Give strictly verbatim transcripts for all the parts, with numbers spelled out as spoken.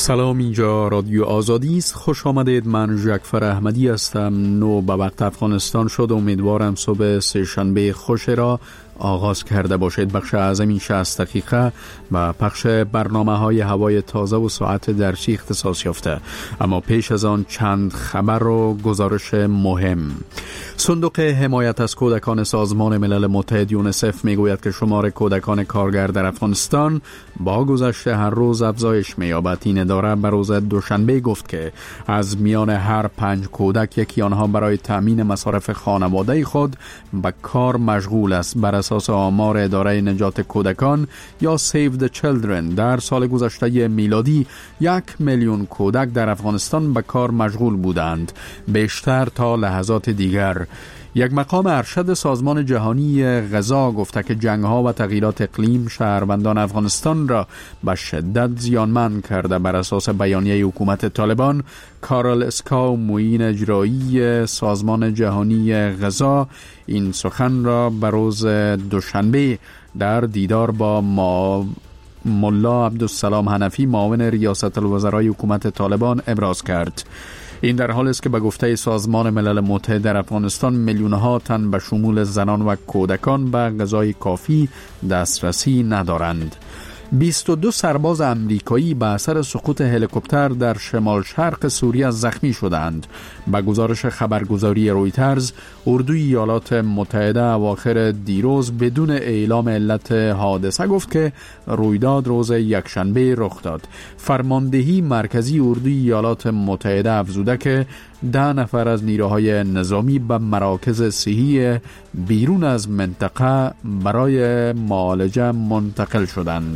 سلام، اینجا رادیو آزادی است. خوش آمدید. من جعفر احمدی هستم. نو به وقت افغانستان شد. امیدوارم صبح سه شنبه خوش را آغاز کرده باشید. بخش اعظم این شصت دقیقه و پخش برنامه های هوای تازه و ساعت درسی اختصاص یافته. اما پیش از آن چند خبر و گزارش مهم. صندوق حمایت از کودکان سازمان ملل متحد یونیسف میگوید که شمار کودکان کارگر در افغانستان با گذشت هر روز افزایش می‌یابد. این اداره به روز دوشنبه گفت که از میان هر پنج کودک یکی آنها برای تامین مصارف خانواده خود به کار مشغول است. بر اساس آمار اداره نجات کودکان یا Save the Children، در سال گذشته میلادی یک میلیون کودک در افغانستان به کار مشغول بودند، بیشتر تا لحظات دیگر. یک مقام ارشد سازمان جهانی غذا گفته که جنگ‌ها و تغییرات اقلیم شهروندان افغانستان را به شدت زیانمند کرده. بر اساس بیانیه حکومت طالبان، کارل اسکاو، معین اجرایی سازمان جهانی غذا، این سخن را به روز دوشنبه در دیدار با ما ملا عبدالسلام حنفی، معاون ریاست الوزرای حکومت طالبان، ابراز کرد. این در حالی است که به گفته سازمان ملل متحد در افغانستان میلیون‌ها تن به شمول زنان و کودکان به غذای کافی دسترسی ندارند. بیست و دو سرباز امریکایی به اثر سقوط هلیکوپتر در شمال شرق سوریه زخمی شدند. به گزارش خبرگزاری رویترز، اردوی ایالات متحده اواخر دیروز بدون اعلام علت حادثه گفت که رویداد روز یکشنبه رخ داد. فرماندهی مرکزی اردوی ایالات متحده افزوده که ده نفر از نیروهای نظامی به مراکز صحی بیرون از منطقه برای معالجه منتقل شدند.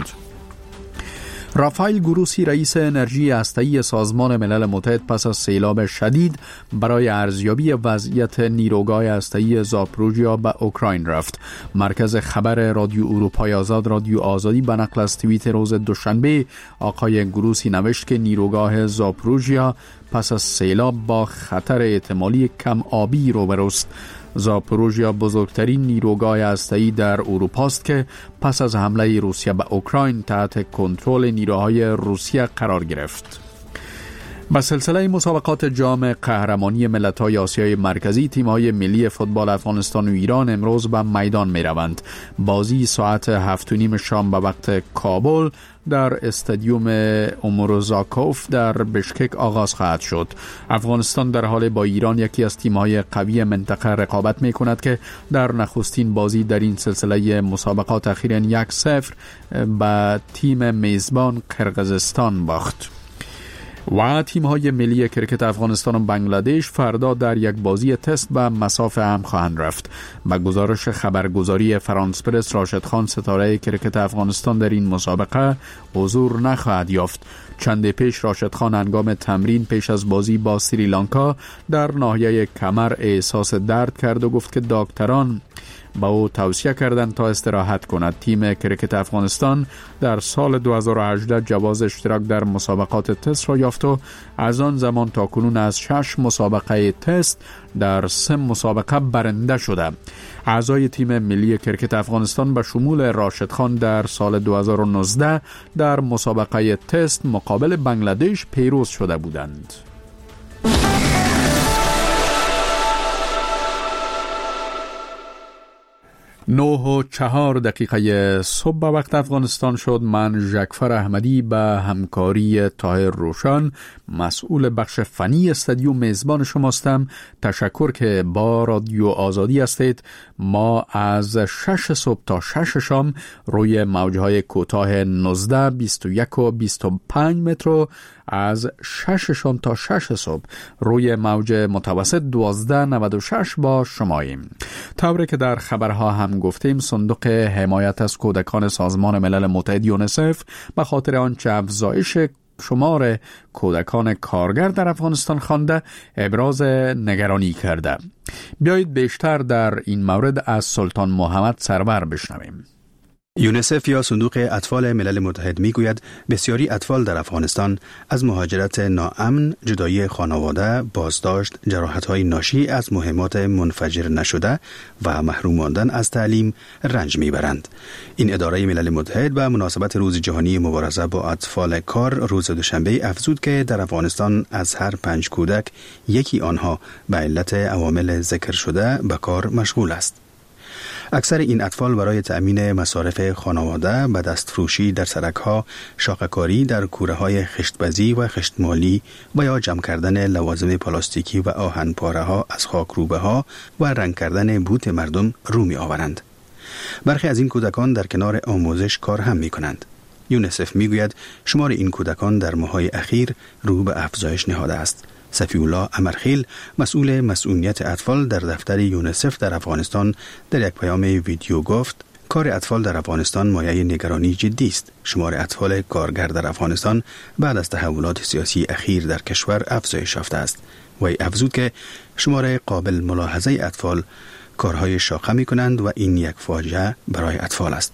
رافائل گروسی، رئیس انرژی هسته‌ای سازمان ملل متحد، پس از سیلاب شدید برای ارزیابی وضعیت نیروگاه هسته‌ای زاپروژیا به اوکراین رفت. مرکز خبر رادیو اروپای آزاد، رادیو آزادی، به نقل از توییت روز دوشنبه آقای گروسی نوشت که نیروگاه زاپروژیا پس از سیلاب با خطر احتمالی کم آبی روبروست. زاپروژیا بزرگترین نیروگاه هسته‌ای در اروپا است که پس از حمله روسیه به اوکراین تحت کنترل نیروهای روسیه قرار گرفت. با سلسله مسابقات جام قهرمانی ملت‌های آسیای مرکزی، تیم‌های ملی فوتبال افغانستان و ایران امروز به میدان می‌روند. بازی ساعت هفت و نیم شام به وقت کابل در استادیوم اوموروزاکوف در بشکک آغاز خواهد شد. افغانستان در حال با ایران، یکی از تیم‌های قوی منطقه، رقابت می‌کند که در نخستین بازی در این سلسله مسابقات اخیراً یک صفر به تیم میزبان قرقیزستان باخت. و تیم‌های ملی کرکت افغانستان و بنگلادش فردا در یک بازی تست به مسافه هم خواهند رفت. با گزارش خبرگزاری فرانس پرس، راشد خان، ستاره کرکت افغانستان، در این مسابقه حضور نخواهد یافت. چند پیش راشد خان هنگام تمرین پیش از بازی با سریلانکا در ناحیه کمر احساس درد کرد و گفت که دکتران با او توصیه کردند تا استراحت کند. تیم کرکت افغانستان در سال دو هزار و هجده جواز اشتراک در مسابقات تست را یافت و از آن زمان تا کنون از شش مسابقه تست در سه مسابقه برنده شده. اعضای تیم ملی کرکت افغانستان به شمول راشد خان در سال دو هزار و نوزده در مسابقه تست مقابل بنگلادش پیروز شده بودند. نه و چهار دقیقه صبح به وقت افغانستان شد. من جعفر احمدی به همکاری طاهر روشن، مسئول بخش فنی استادیوم، میزبان شماستم. تشکر که با رادیو آزادی هستید. ما از شش صبح تا شش شام روی موجهای کوتاه نوزده، بیست و یک و بیست و پنج متر، از شش شام تا شش صبح روی موج متوسط دوازده نود و شش با شماییم. طوری که در خبرها هم گفتیم، صندوق حمایت از کودکان سازمان ملل متحد یونیسف به خاطر آنچه افزایش شمار کودکان کارگر در افغانستان خوانده ابراز نگرانی کرده. بیایید بیشتر در این مورد از سلطان محمد سرور بشنویم. یونیسف یا صندوق اطفال ملل متحد میگوید بسیاری اطفال در افغانستان از مهاجرت ناامن، جدایی خانواده، بازداشت، جراحت‌های ناشی از مهمات منفجر نشده و محروم ماندن از تعلیم رنج میبرند. این اداره ملل متحد به مناسبت روز جهانی مبارزه با اطفال کار روز دوشنبه افزود که در افغانستان از هر پنج کودک یکی آنها به علت عوامل ذکر شده به کار مشغول است. اکثر این اطفال برای تأمین مصارف خانواده به دستفروشی در سرک‌ها، شاقه‌کاری در کوره‌های خشت‌بزی و خشتمالی و یا جمع کردن لوازم پلاستیکی و آهن‌پاره‌ها از خاکروبه‌ها و رنگ کردن بوت مردم رو می‌آورند. برخی از این کودکان در کنار آموزش کار هم می‌کنند. یونیسف می‌گوید شمار این کودکان در ماه‌های اخیر رو به افزایش نهاده است. صفی‌الله امرخیل، مسئول مسئولیت اطفال در دفتر یونیسف در افغانستان، در یک پیام ویدیو گفت کار اطفال در افغانستان مایه نگرانی جدی است. شمار اطفال کارگر در افغانستان بعد از تحولات سیاسی اخیر در کشور افزایش یافته است. وی افزود که شمار قابل ملاحظه اطفال کارهای شاقه می کنند و این یک فاجعه برای اطفال است.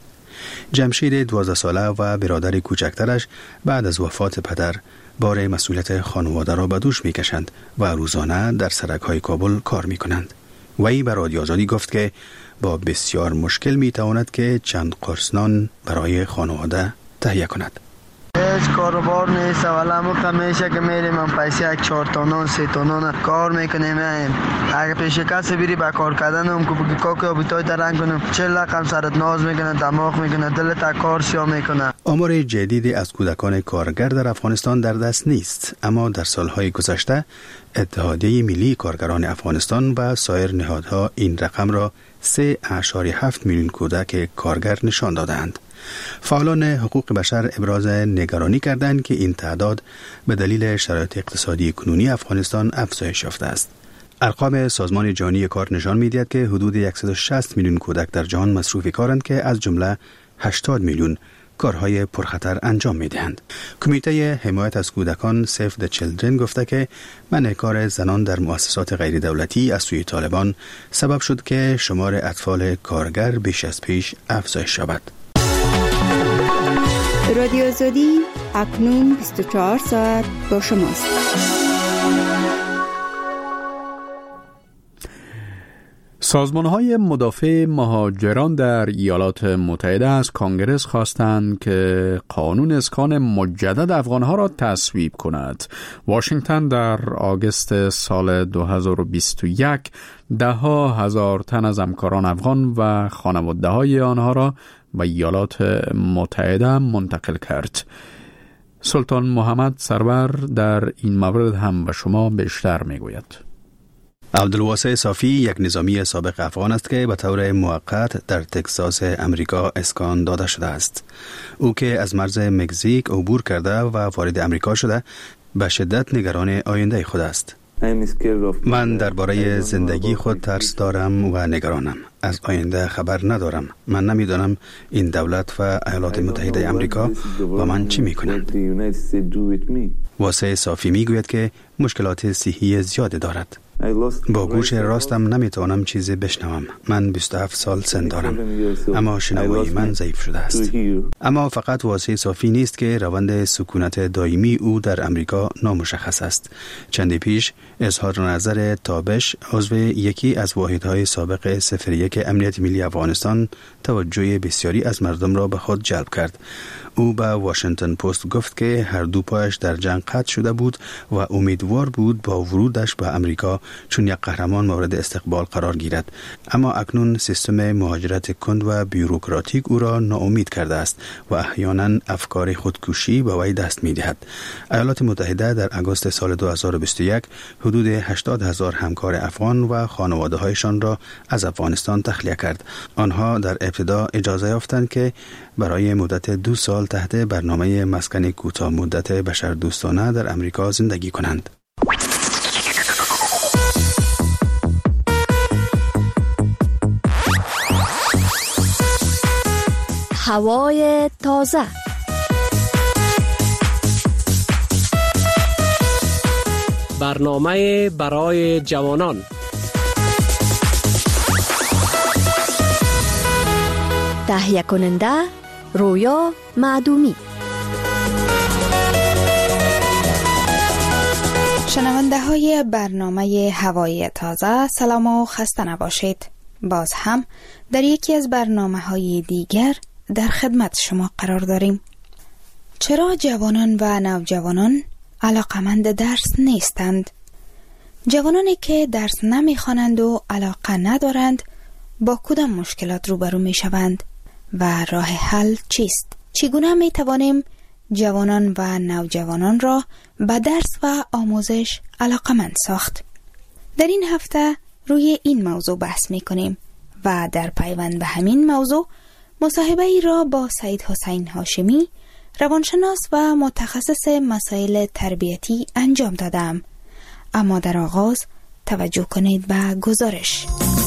جمشید دوازده ساله و برادر کوچکترش بعد از وفات پدر بار مسئولیت خانواده را به دوش می کشند و روزانه در سرک‌های کابل کار می کنند. وی به رادیو آزادی گفت که با بسیار مشکل می تواند که چند قرص نان برای خانواده تهیه کند. هیچ کاروبار نیست ولی همون همیشه که میریم هم پیسه یک چهار تا نان سه تا نان کار میکنیم. اگه پیش کسی بری با کار کردن هم که بگی کاکی آبیتای درنگ کنیم چه لقم سرت ناز میکنه، دماغ میکنه، دلت کار سیا میکنه. آمار جدیدی از کودکان کارگر در افغانستان در دست نیست، اما در سالهای گذشته اتحادیه ملی کارگران افغانستان و سایر نهادها این رقم را سه و هفت میلیون کودک کارگر نشان دادند. فعالان حقوق بشر ابراز نگرانی کردند که این تعداد به دلیل شرایط اقتصادی کنونی افغانستان افزایش یافته است. ارقام سازمان جهانی کار نشان می‌دهد که حدود صد و شصت میلیون کودک در جهان مصروف کارند که از جمله هشتاد میلیون کارهای پرخطر انجام می‌دهند. کمیته حمایت از کودکان سیو د چیلدرن گفته که منع کار زنان در مؤسسات غیر دولتی از سوی طالبان سبب شد که شمار اطفال کارگر بیش از پیش افزایش یابد. رادیو آزادی اکنون بیست و چهار ساعت با شماست. سازمان‌های مدافع مهاجران در ایالات متحده از کانگرس خواستند که قانون اسکان مجدد افغان‌ها را تصویب کند. واشنگتن در آگوست سال دو هزار و بیست و یک ده ها هزار تن از همکاران افغان و خانواده‌های آنها را به ایالات متحده منتقل کرد. سلطان محمد سرور در این مورد هم به شما بیشتر میگوید. عبدالواسع صافی یک نظامی سابق افغان است که به طور موقت در تگزاس امریکا اسکان داده شده است. او که از مرز مکزیک عبور کرده و وارد امریکا شده به شدت نگران آینده خود است. من درباره زندگی خود ترس دارم و نگرانم. از آینده خبر ندارم. من نمیدانم این دولت و ایالات متحده آمریکا با من چی میکنند. واسع صافی میگوید که مشکلات صحی زیاد دارد. با گوش راستم نمیتوانم چیزی بشنوم. من بیست و هفت سال سن دارم، اما شنوایی من ضعیف شده است. اما فقط واسع صافی نیست که روند سکونت دائمی او در امریکا نامشخص است. چندی پیش اظهار نظر تابش، عضو یکی از واحدهای سابق صفر یک امنیت ملی افغانستان، توجه بسیاری از مردم را به خود جلب کرد. او به واشنگتن پست گفت که هر دو پایش در جنگ قطع شده بود و امیدوار بود با ورودش به امریکا چون یک قهرمان مورد استقبال قرار گیرد. اما اکنون سیستم مهاجرت کند و بیوروکراتیک او را ناامید کرده است و احیانا افکار خودکشی به وی دست می‌دهد. ایالات متحده در آگوست سال دو هزار و بیست و یک حدود هشتاد هزار همکار افغان و خانواده‌هایشان را از افغانستان تخلیه کرد. آنها در ابتدا اجازه یافتند که برای مدت دو سال تحت برنامه مسکن کوتاه مدت بشردوستانه در امریکا زندگی کنند. هوای تازه. برنامه برای جوانان. تهیه کننده رویا معدومی. شنونده های برنامه هوای تازه، سلام و خسته نباشید. باز هم در یکی از برنامه های دیگر در خدمت شما قرار داریم. چرا جوانان و نوجوانان علاقمند درس نیستند؟ جوانانی که درس نمیخوانند و علاقه ندارند با کدام مشکلات روبرو می شوند و راه حل چیست؟ چگونه می توانیم جوانان و نوجوانان را به درس و آموزش علاقمند ساخت؟ در این هفته روی این موضوع بحث می کنیم و در پیوند به همین موضوع مصاحبه ای را با سید حسین هاشمی، روانشناس و متخصص مسائل تربیتی انجام دادم. اما در آغاز توجه کنید به گزارش.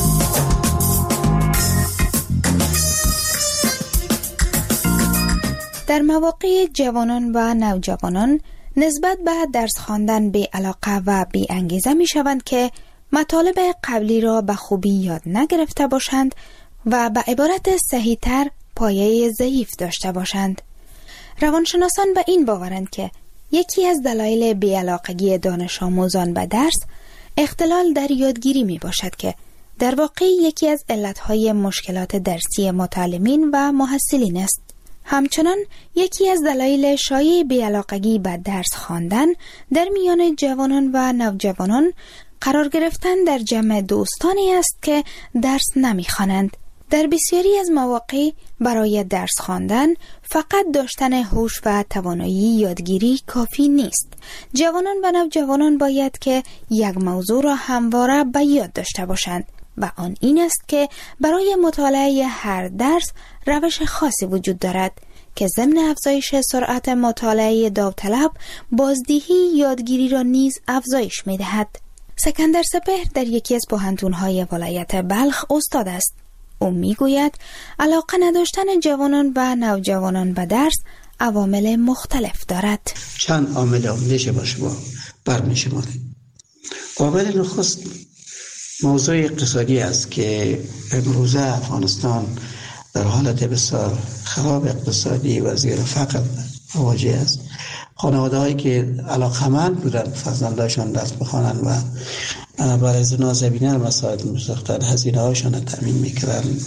در مواقع جوانان و نوجوانان نسبت به درس خواندن بی علاقه و بی انگیزه می شوند که مطالب قبلی را به خوبی یاد نگرفته باشند و به عبارت صحیح تر پایه ضعیف داشته باشند. روانشناسان به این باورند که یکی از دلایل بی‌علاقگی دانش آموزان به درس اختلال در یادگیری می باشد که در واقع یکی از علتهای مشکلات درسی متعلمین و محصلین است. همچنان یکی از دلایل شایع بی‌علاقگی به درس خواندن در میان جوانان و نوجوانان قرار گرفتن در جمع دوستانی است که درس نمی‌خوانند. در بسیاری از مواقع برای درس خواندن فقط داشتن هوش و توانایی یادگیری کافی نیست. جوانان و نوجوانان باید که یک موضوع را همواره به یاد داشته باشند و آن این است که برای مطالعه هر درس روش خاصی وجود دارد که ضمن افزایش سرعت مطالعه داوطلب بازدهی یادگیری را نیز افزایش می‌دهد. سکندر سپهر در یکی از پوهنتون‌های ولایت بلخ استاد است. او میگوید علاقه نداشتن جوانان و نوجوانان به درس عوامل مختلف دارد. چند عامل میشه باشه با برمی‌شماریم. عامل نخست موضوع اقتصادی است که امروزه افغانستان در حالت بسیار خراب اقتصادی و زیر فقر مواجه است. خانواده هایی که علاقمند بودن فرزندانشان درس بخوانند و برای زنا زمینه مساعد می‌ساختند، هزینه هاشان را تامین می‌کردند،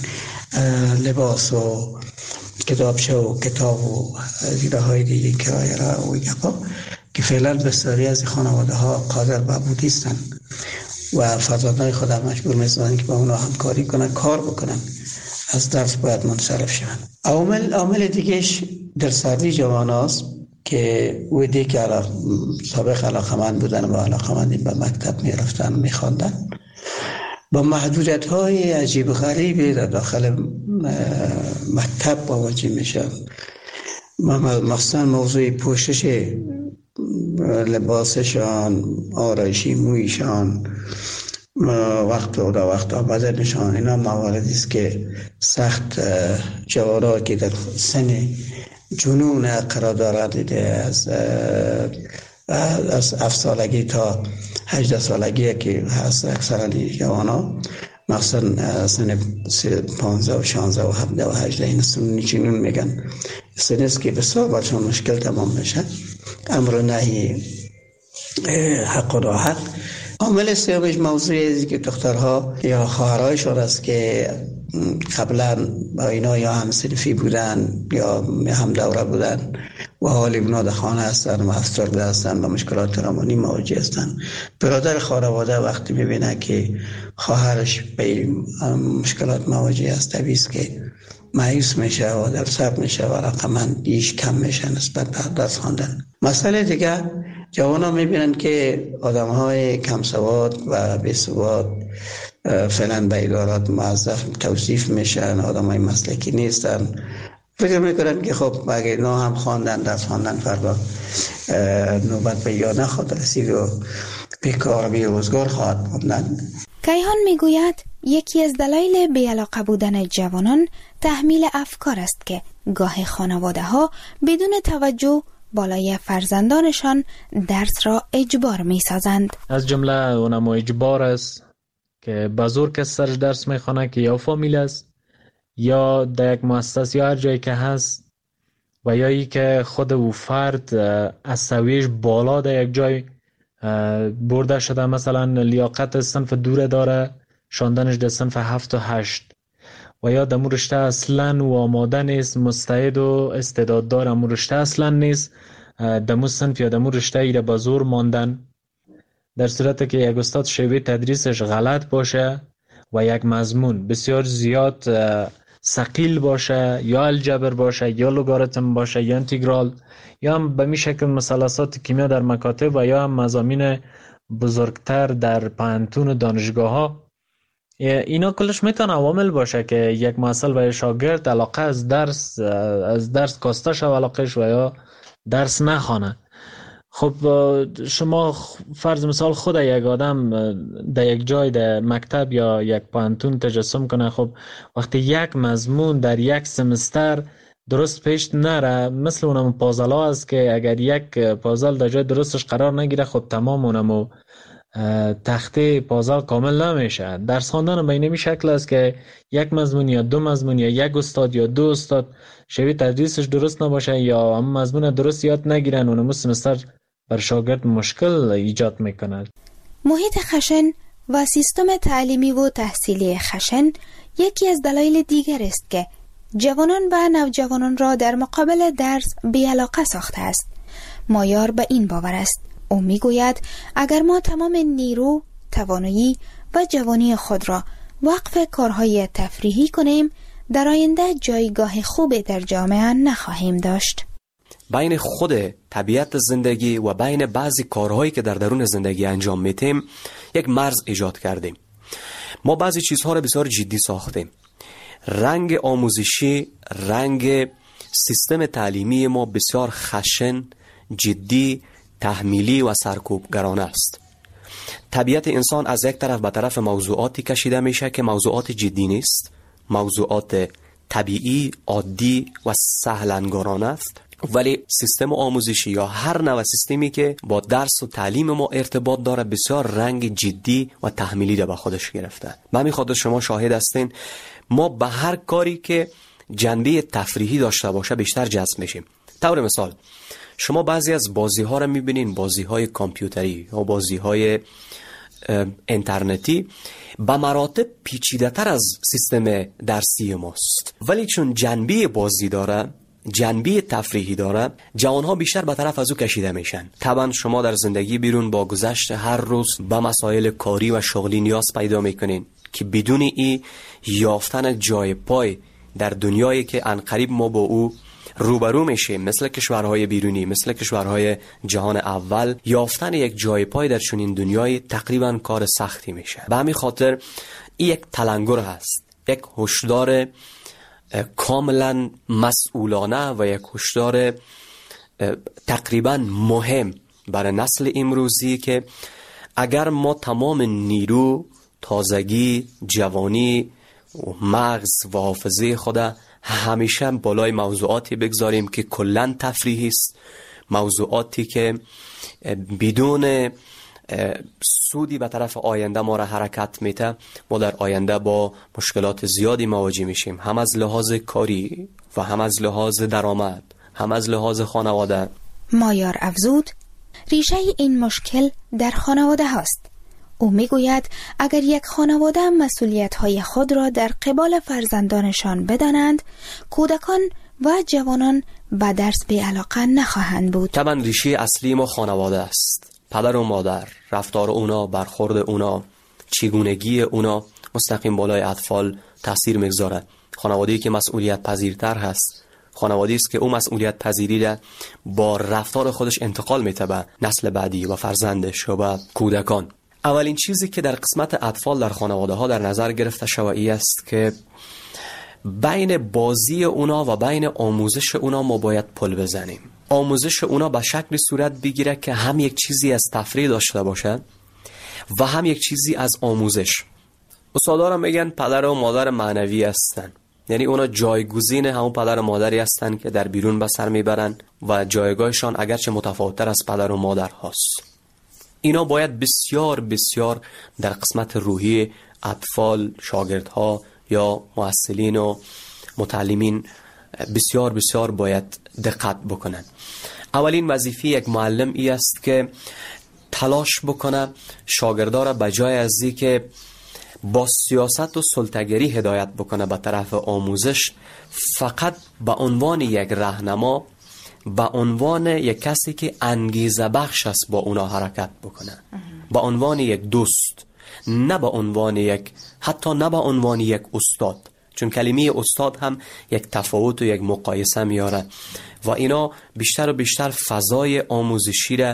لباس و کتابچه و کتاب و هزینه های دیگه کرایه را و گپا که فعلا بسیاری از خانواده ها قادر به بود نیستند و فرزندان خود هم مجبور می‌سازند که با اونها همکاری کنند، کار بکنند، از درس باید منصرف شوند. عامل عامل دیگهش در سردی جوان است که ویدی که علاق... سابق علاقمند بودن و علاقمندی به مکتب می رفتن می خواندن با محدودیت های عجیب غریبی در داخل مکتب مواجه می شن. مخصوصا موضوع پوشش لباسشان، آرایشی مویشان، وقت و وقت آمدنشان، اینا مواردی است که سخت جوانان که در سن جنون قرار دارد، از از هفت سالگی تا هجده سالگی که هست اکثرا جوانان، مثلا سن پانزده و شانزده و هفده و هجده این سن جنون میگن، سن است که بسیار برشان مشکل تمام میشه. امر نهی حق و راحت. عامل سومش موضوعی که دخترها یا خواهرایشان است که قبلا با اینا یا هم صنفی بودن یا هم دوره بودن و حالی اونا در خانه هستن و افسرده هستن و مشکلات روانی مواجه هستن. برادر خانواده وقتی میبینه که خواهرش به مشکلات مواجه است، طبیعی است که مایوس میشه و در صبر میشه و رقمندیش کم میشه نسبت به درس خواندن. مسئله دیگه، جوانان میبینن که آدم های کم سواد و بی سواد فعلا به ادارات موظف توصیف میشن، آدم های مسلکی نیستن، فکر میکنن که خب اگه اینا هم خواندن درس خواندن فردا نوبت به یا نخواهد رسید و بیکار بی روزگار خواهد بودن. کیهان میگوید یکی از دلایل بی‌علاقه بودن جوانان تحمیل افکار است که گاه خانواده ها بدون توجه بالای فرزندانشان درس را اجبار می سازند. از جمله اونم اجبار است که بزرگ کس سرش درس می خوانه که یا فامیل است یا در یک مؤسسه یا هر جایی که هست و یا ای که خود او فرد از سویش بالا در یک جای برده شده، مثلا لیاقت صنف دوره داره شاندنش در صنف هفت و هشت، و یا دمو رشته اصلا و آماده نیست، مستعد و استعداد داره امو رشته اصلا نیست، دمو صنف یا دمو رشته ایره با زور ماندن، در صورت که یک استاد شیوه تدریسش غلط باشه و یک مضمون بسیار زیاد ثقیل باشه، یا الجبر باشه یا لوگاریتم باشه یا انتگرال، یا هم به می شکل مثلثات کیمیا در مکاتب و یا هم مضامین بزرگتر در پانتون و دانشگاه ها، اینا کلش میتونه عوامل باشه که یک محصل و شاگرد علاقه از درس از درس کاسته شو علاقهش و یا درس نخوانه. خب شما فرض مثال خود یک آدم در یک جای در مکتب یا یک پانتون تجسم کنه، خب وقتی یک مضمون در یک سمستر درست پیش نره، مثل اونم پازلا است که اگر یک پازل در جای درستش قرار نگیره خب تمام اونمو تخته پازل کامل نمیشه. درس خواندن به این شکل است که یک مضمون یا دو مضمون یا یک استاد یا دو استاد شیوه تدریسش درست نباشه یا هم مضمون درست یاد نگیرن، اونمو سمستر بر شاگرد مشکل ایجاد میکنه. محیط خشن و سیستم تعلیمی و تحصیلی خشن یکی از دلایل دیگر است که جوانان و نوجوانان را در مقابل درس بی‌علاقه ساخته است. مایار به این باور است. او میگوید اگر ما تمام نیرو، توانایی و جوانی خود را وقف کارهای تفریحی کنیم، در آینده جایگاه خوبی در جامعه نخواهیم داشت. بین خود طبیعت زندگی و بین بعضی کارهایی که در درون زندگی انجام میتیم یک مرز ایجاد کردیم. ما بعضی چیزها را بسیار جدی ساختیم. رنگ آموزشی، رنگ سیستم تعلیمی ما بسیار خشن، جدی، تحمیلی و سرکوبگرانه است. طبیعت انسان از یک طرف به طرف موضوعاتی کشیده میشه که موضوعات جدی نیست، موضوعات طبیعی، عادی و سهلنگارانه است، ولی سیستم آموزشی یا هر نوع سیستمی که با درس و تعلیم ما ارتباط داره بسیار رنگ جدی و تحمیلی را به خودش گرفته. به همین خاطر شما شاهد هستین ما به هر کاری که جنبه تفریحی داشته باشه بیشتر جذب میشیم. طور مثال شما بعضی از بازی ها را میبینین، بازی های کامپیوتری یا بازی های اینترنتی به مراتب پیچیده تر از سیستم درسی ماست، ولی چون جنبه بازی داره، جنبه تفریحی داره، جوانها بیشتر به طرف از او کشیده میشن. طبعا شما در زندگی بیرون با گذشت هر روز به مسائل کاری و شغلی نیاز پیدا میکنین که بدون ای یافتن جای پای در دنیایی که عنقریب ما با او روبرو میشیم، مثل کشورهای بیرونی، مثل کشورهای جهان اول، یافتن یک جای پای در چنین دنیای تقریبا کار سختی میشه. به همین خاطر این یک تلنگر هست، یک هشدار کاملا مسئولانه و یک هشدار تقریبا مهم برای نسل امروزی که اگر ما تمام نیرو، تازگی، جوانی و مغز و حافظه خود همیشه بالای موضوعاتی بگذاریم که کلن تفریحی است، موضوعاتی که بدون سودی به طرف آینده ما را حرکت میده، ما در آینده با مشکلات زیادی مواجه میشیم، هم از لحاظ کاری و هم از لحاظ درآمد، هم از لحاظ خانواده. مایار افزود ریشه این مشکل در خانواده هاست. او میگوید اگر یک خانواده مسئولیت‌های خود را در قبال فرزندانشان بدانند، کودکان و جوانان به درس بی‌علاقه نخواهند بود. طبعا ریشه اصلی ما خانواده است. پدر و مادر، رفتار اونا، برخورد اونا، چگونگی اونا مستقیم بالای اطفال تاثیر میگذاره. خانواده‌ای که مسئولیت پذیرتر هست، خانواده‌ای است که او مسئولیت پذیری را با رفتار خودش انتقال میده به نسل بعدی و فرزندش و به کودکان. اولین چیزی که در قسمت اطفال در خانواده ها در نظر گرفته شوی است که بین بازی اونا و بین آموزش اونا ما باید پل بزنیم. آموزش اونا به شکل صورت بگیره که هم یک چیزی از تفریح داشته باشه و هم یک چیزی از آموزش. استادا میگن پدر و مادر معنوی هستن، یعنی اونا جایگزین همون پدر و مادری هستن که در بیرون به سر میبرن و جایگاهشان اگرچه متفاوت‌تر از پدر و مادر هست. اینا باید بسیار بسیار در قسمت روحی اطفال، شاگردها یا محصلین و متعلمین بسیار بسیار باید دقت بکنن. اولین وظیفه یک معلم ای است که تلاش بکنه شاگردا را به جای از اینکه با سیاست و سلطه‌گری هدایت بکنه به طرف آموزش، فقط به عنوان یک راهنما، به عنوان یک کسی که انگیزه بخش است با اونا حرکت بکنه، به عنوان یک دوست، نه به عنوان یک، حتی نه به عنوان یک استاد، چون کلمه استاد هم یک تفاوت و یک مقایسه میاره و اینا بیشتر و بیشتر فضای آموزشی را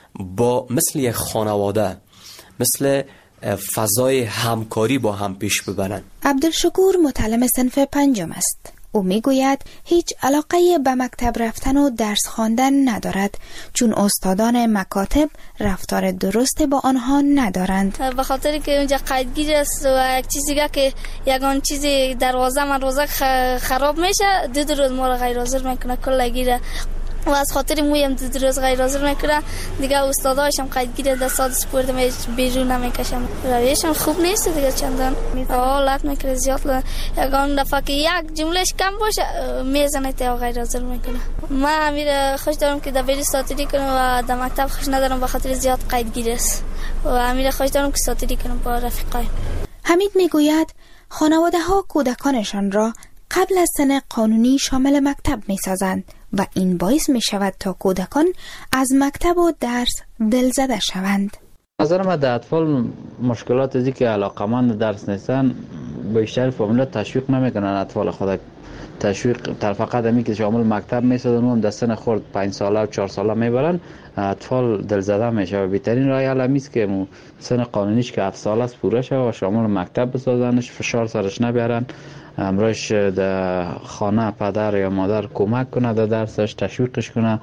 با مثل یک خانواده، مثل فضای همکاری با هم پیش ببرن. عبدالشکور متعلم صنف پنجم است. او میگوید هیچ علاقه به مکتب رفتن و درس خواندن ندارد، چون استادان مکاتب رفتار درست با آنها ندارند. به خاطر که اونجا قیدگیر است و یک چیزی که یگان چیزی دروازه من روزه خراب میشه، دو روز ما را غیر حاضر میکنه کل گیره و از خاطر مویم دو روز غیر حاضر میکنه دیگه. استاداشم قیدگیر دستات سپورت می بیرون نمیکشم، رویشم خوب نیست دیگه چندان. حالت میکنه زیاد، یگان دفعه که یک جملهش کم باشه میزنه تا غیر حاضر میکنه. من امیر خوش دارم که دبیری ساتری کنم و در مکتب خوش ندارم به خاطر زیاد قیدگیر است و امیر خوش دارم که ساتری کنم با رفیقایم. حمید میگوید خانواده ها کودکانشان را قبل از سن قانونی شامل مکتب می سازند و این باعث می شود تا کودکان از مکتب و درس دلزده شوند. نظر من در اطفال مشکلات ازی که علاقمند درس نیستن بیشتر فامیلا تشویق نمیکنن اطفال خود. تشویق در فقط همی که شامل مکتب می سازن و هم در سن خورد پنج ساله و چهار ساله میبرن، اطفال دلزده میشه و بهترین راه حل همیست که مو سن قانونیش که هفت ساله است پوره شد و شامل مکتب بسازنش، فشار سرش نبیارن، امروش در خانه پدر یا مادر کمک کنه در درسش، تشویقش کنه،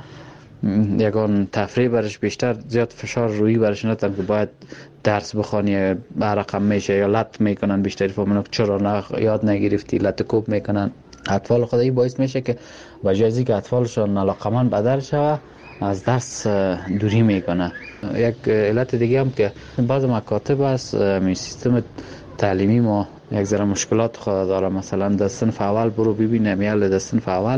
یگان تفریح برش بیشتر، زیاد فشار روی برش ندن که باید درس بخوانی برقم میشه یا لط میکنن. بیشتری فهمونو چرا نه یاد نگرفتی، لط کوب میکنن اطفال خودی. باعث میشه که وجازی که اطفالشون علاقمند به درس شوه از درس دوری میکنه. یک علت دیگه هم که بعض مکاتب است می سیستم تعلیمی ما یک ذره مشکلات خود داره. مثلا در صنف اول برو ببینم یا در صنف اول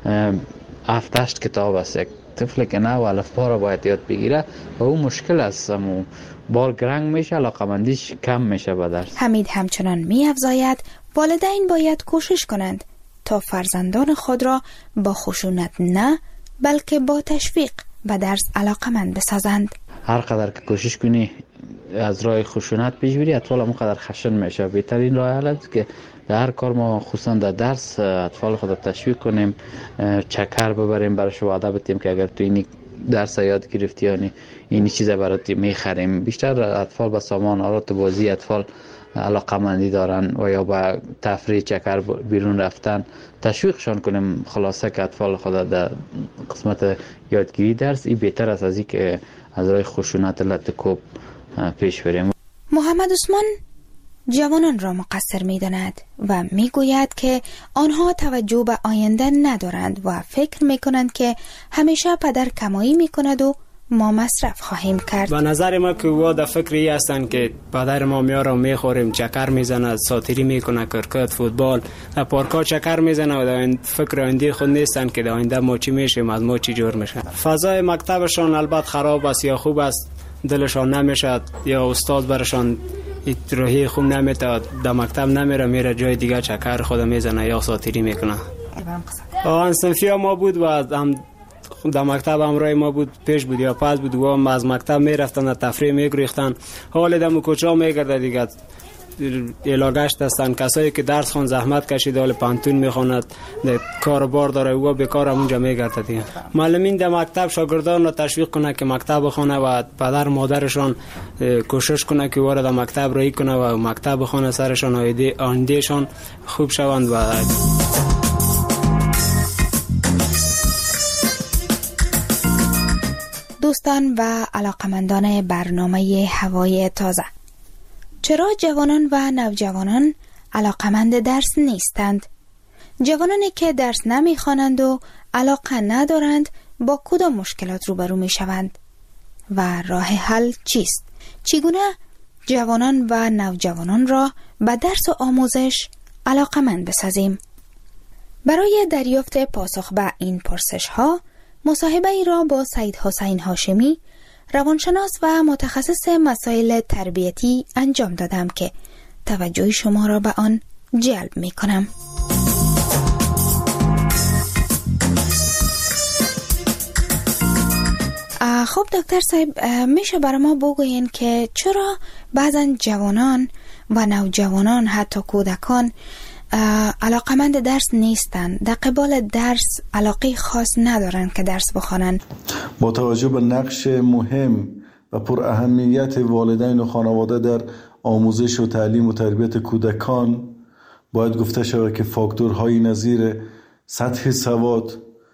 هفت هشت کتاب است. یک طفل که نه و الفبا را باید یاد بگیره و اون مشکل است، و بال گرنگ میشه، علاقمندیش کم میشه به درس. حمید همچنان می‌افزاید والدین باید کوشش کنند تا فرزندان خود را با خشونت نه بلکه با تشویق به درس علاقمند بسازند. هر قدر که کوشش کنی از راه خشونت پیش بری، اطفال هم قدر خشن میشه. بهترین راه حل است که در هر کار ما خصوصا در درس اطفال خود تشویق کنیم، چکر ببریم برش، وعده بدیم که اگر تو این درس یاد گرفتی یعنی این چیزا برات میخریم. بیشتر اطفال به سامان آلات بازی اطفال علاقمندی دارن و یا با تفریح چکر بیرون رفتن تشویقشان کنیم. خلاصه که اطفال خود در قسمت یادگیری درس این بهتر است از این که از راه خشونت لط کوب پیش بریم. محمد عثمان جوانان را مقصر می داند و می گوید که آنها توجه به آینده ندارند و فکر می کنند که همیشه پدر کمایی می کند و ما مصرف خواهیم کرد. به نظر ما که وا در فکری هستند که پدر ما میاره و میخوریم، چکر میزنه، ساتیری میکنه، کرکت، فوتبال، در پارکا چکر میزنه و در فکر آینده خود نیستن که در آینده ما چی میشیم، از ما چی جور میشه. فضای مکتبشان البته خراب است یا خوب است، دلشان نمیشه یا استاد برشان روحی خوب نمیده، در مکتب نمیره، میره جای دیگه چکر خود میزنه یا ساتیری میکنه. آن صنفی ما بود و هم در مکتب همراه ما بود، پیش بود یا پس بود و هم از مکتب میرفتن در تفریح میگریختن. حال دم کوچا میگرده دیگه علاقه‌اش هستن. کسایی که درس خون زحمت کشید حال پانتون میخواند، کار بار داره و بیکار اونجا میگرده دیگه. معلمین در مکتب شاگردان را تشویق کنه که مکتب بخونه و پدر مادرشان کوشش کنه که وارد مکتب رایی کنه و مکتب بخونه، سرشان آیندهشان خوب شوند. و دوستان و علاقمندان برنامه هوای تازه، چرا جوانان و نوجوانان علاقمند درس نیستند؟ جوانانی که درس نمیخوانند و علاقه ندارند با کدام مشکلات روبرو می شوند و راه حل چیست؟ چگونه جوانان و نوجوانان را به درس و آموزش علاقمند بسازیم؟ برای دریافت پاسخ به این پرسش ها مصاحبه ای را با سید حسین هاشمی روانشناس و متخصص مسائل تربیتی انجام دادم که توجه شما را به آن جلب می کنم. خب دکتر صاحب، میشه برای ما بگوین که چرا بعضا جوانان و نوجوانان حتی کودکان علاقمند درس نیستن، در قبال درس علاقه خاص ندارن که درس بخوانن؟ با توجه به نقش مهم و پر اهمیت والدین و خانواده در آموزش و تعلیم و تربیت کودکان باید گفته شود که فاکتورهای نظیر سطح سواد،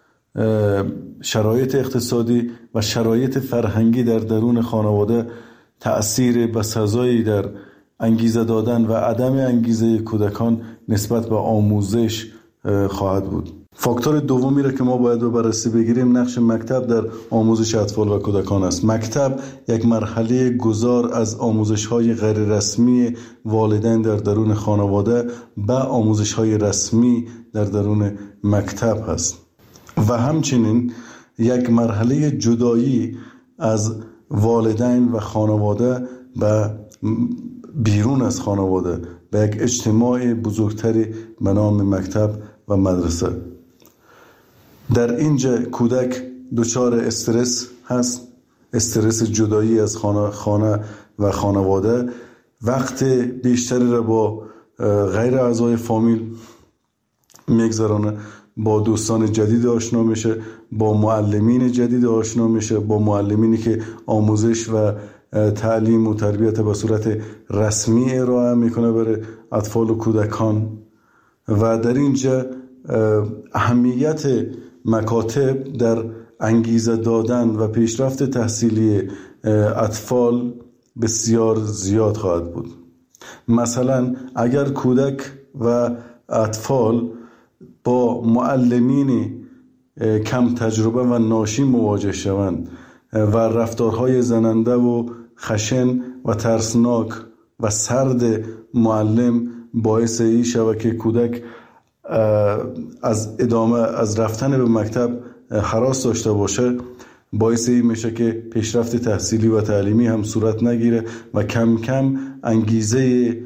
شرایط اقتصادی و شرایط فرهنگی در درون خانواده تأثیر بسزایی در انگیزه دادن و عدم انگیزه کودکان نسبت به آموزش خواهد بود. فاکتور دومی را که ما باید به بررسی بگیریم نقش مکتب در آموزش اطفال و کودکان است. مکتب یک مرحله گذار از آموزش‌های غیر رسمی والدین در درون خانواده به آموزش‌های رسمی در درون مکتب است و همچنین یک مرحله جدایی از والدین و خانواده به بیرون از خانواده به یک اجتماع بزرگتری به نام مکتب و مدرسه. در اینجا کودک دچار استرس هست، استرس جدایی از خانه, خانه و خانواده، وقت بیشتری را با غیر اعضای فامیل میگذرانه، با دوستان جدید آشنا میشه، با معلمین جدید آشنا میشه، با معلمینی که آموزش و تعلیم و تربیت به صورت رسمی ارائه میکنه برای اطفال و کودکان. و در اینجا اهمیت مکاتب در انگیزه دادن و پیشرفت تحصیلی اطفال بسیار زیاد خواهد بود. مثلا اگر کودک و اطفال با معلمین کم تجربه و ناشی مواجه شوند و رفتارهای زننده و خشن و ترسناک و سرد معلم باعث این شود که کودک از ادامه از رفتن به مکتب هراس داشته باشه، باعث این میشه که پیشرفت تحصیلی و تعلیمی هم صورت نگیره و کم کم انگیزه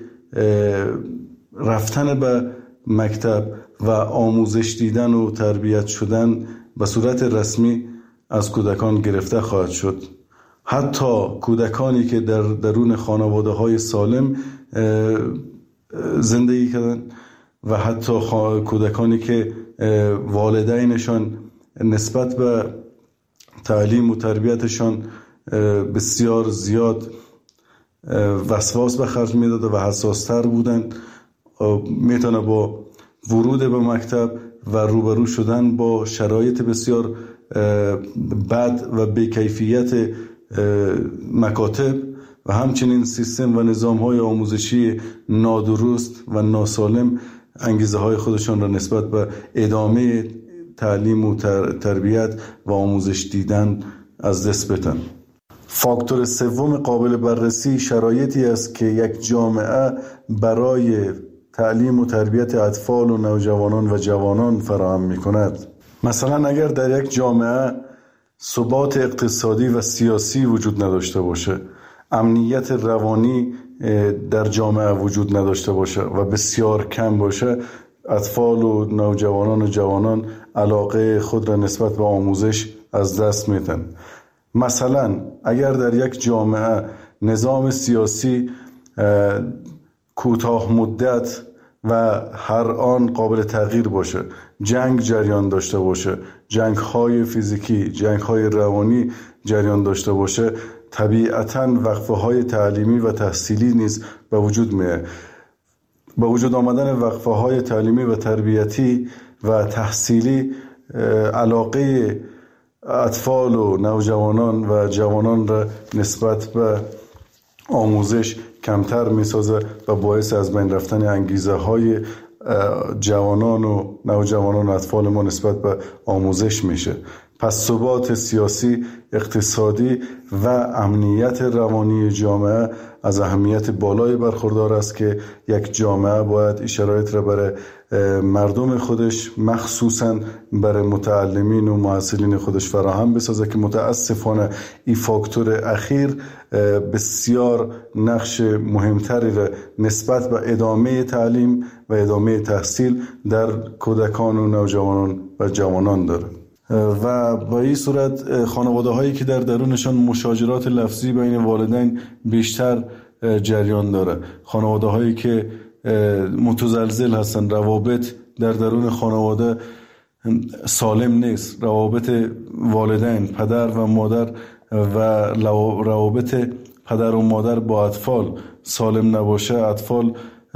رفتن به مکتب و آموزش دیدن و تربیت شدن به صورت رسمی از کودکان گرفته خواهد شد. حتی کودکانی که در درون خانواده های سالم زندگی کردن و حتی کودکانی که والدینشان نسبت به تعلیم و تربیتشان بسیار زیاد وسواس به خرج میداده و حساستر بودند، میتونه با ورود به مکتب و روبرو شدن با شرایط بسیار بد و بی‌کیفیت مکاتب و همچنین سیستم و نظام‌های آموزشی نادرست و ناسالم انگیزه های خودشان را نسبت به ادامه تعلیم و تربیت و آموزش دیدن از دست بدن. فاکتور سوم قابل بررسی شرایطی است که یک جامعه برای تعلیم و تربیت اطفال و نوجوانان و جوانان فراهم می کند. مثلا اگر در یک جامعه ثبات اقتصادی و سیاسی وجود نداشته باشه، امنیت روانی در جامعه وجود نداشته باشه و بسیار کم باشه، اطفال و نوجوانان و جوانان علاقه خود را نسبت به آموزش از دست میدن. مثلا اگر در یک جامعه نظام سیاسی کوتاه مدت و هر آن قابل تغییر باشه، جنگ جریان داشته باشه، جنگ های فیزیکی، جنگ های روانی جریان داشته باشه، طبیعتاً وقفه های تعلیمی و تحصیلی نیز به وجود میاد. به وجود آمدن وقفه های تعلیمی و تربیتی و تحصیلی علاقه اطفال و نوجوانان و جوانان را نسبت به آموزش کمتر میسازه و باعث از بین رفتن انگیزه های جوانان و نوجوانان و اطفال ما نسبت به آموزش میشه. پس ثبات سیاسی، اقتصادی و امنیت روانی جامعه از اهمیت بالایی برخوردار است که یک جامعه باید این شرایط را برای مردم خودش، مخصوصاً برای متعلمین و محصلین خودش فراهم بسازه که متاسفانه این فاکتور اخیر بسیار نقش مهمتری را نسبت به ادامه تعلیم و ادامه تحصیل در کودکان و نوجوانان و جوانان داره. و با این صورت خانواده هایی که در درونشان مشاجرات لفظی بین والدین بیشتر جریان داره، خانواده هایی که متزلزل هستن، روابط در درون خانواده سالم نیست، روابط والدین، پدر و مادر و روابط پدر و مادر با اطفال سالم نباشه، اطفال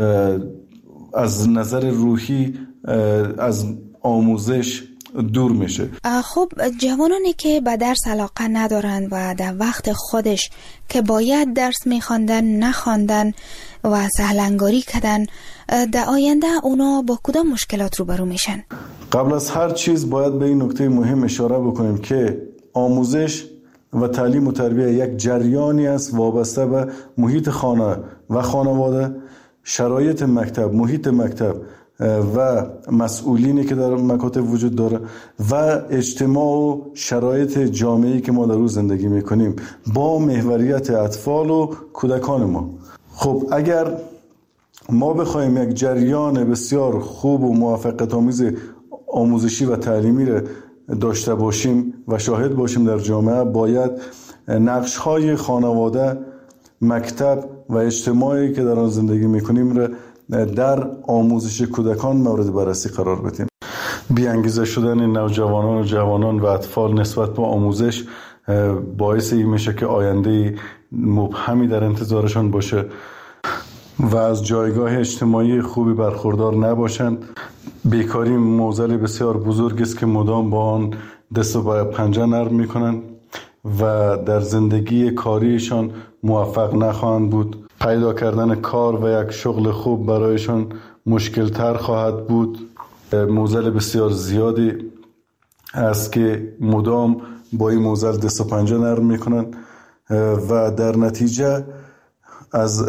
از نظر روحی از آموزش دور میشه. خب جوانانی که به درس علاقه ندارن و در وقت خودش که باید درس میخواندن نخواندن و سهلنگاری کردن، در آینده اونا با کدام مشکلات روبرو میشن؟ قبل از هر چیز باید به این نکته مهم اشاره بکنیم که آموزش و تعلیم و تربیه یک جریانی است وابسته به محیط خانه و خانواده، شرایط مکتب، محیط مکتب و مسئولینی که در مکاتب وجود داره و اجتماع و شرایط جامعه‌ای که ما در روز زندگی میکنیم با محوریت اطفال و کودکان ما. خب اگر ما بخوایم یک جریان بسیار خوب و موفقیت آمیز آموزشی و تعلیمی را داشته باشیم و شاهد باشیم در جامعه، باید نقش‌های خانواده، مکتب و اجتماعی که در آن زندگی میکنیم را در آموزش کودکان مورد بررسی قرار بدیم. بی‌انگیزه شدن نوجوانان و جوانان و اطفال نسبت به آموزش باعث این میشه که آینده مبهمی در انتظارشان باشه و از جایگاه اجتماعی خوبی برخوردار نباشند. بیکاری معضل بسیار بزرگ است که مدام با آن دست و پنجه نرم میکنند و در زندگی کاریشان موفق نخواهند بود. پیدا کردن کار و یک شغل خوب برایشان مشکل تر خواهد بود. معضل بسیار زیادی است که مدام با این معضل دست و پنجه نرم میکنن و در نتیجه از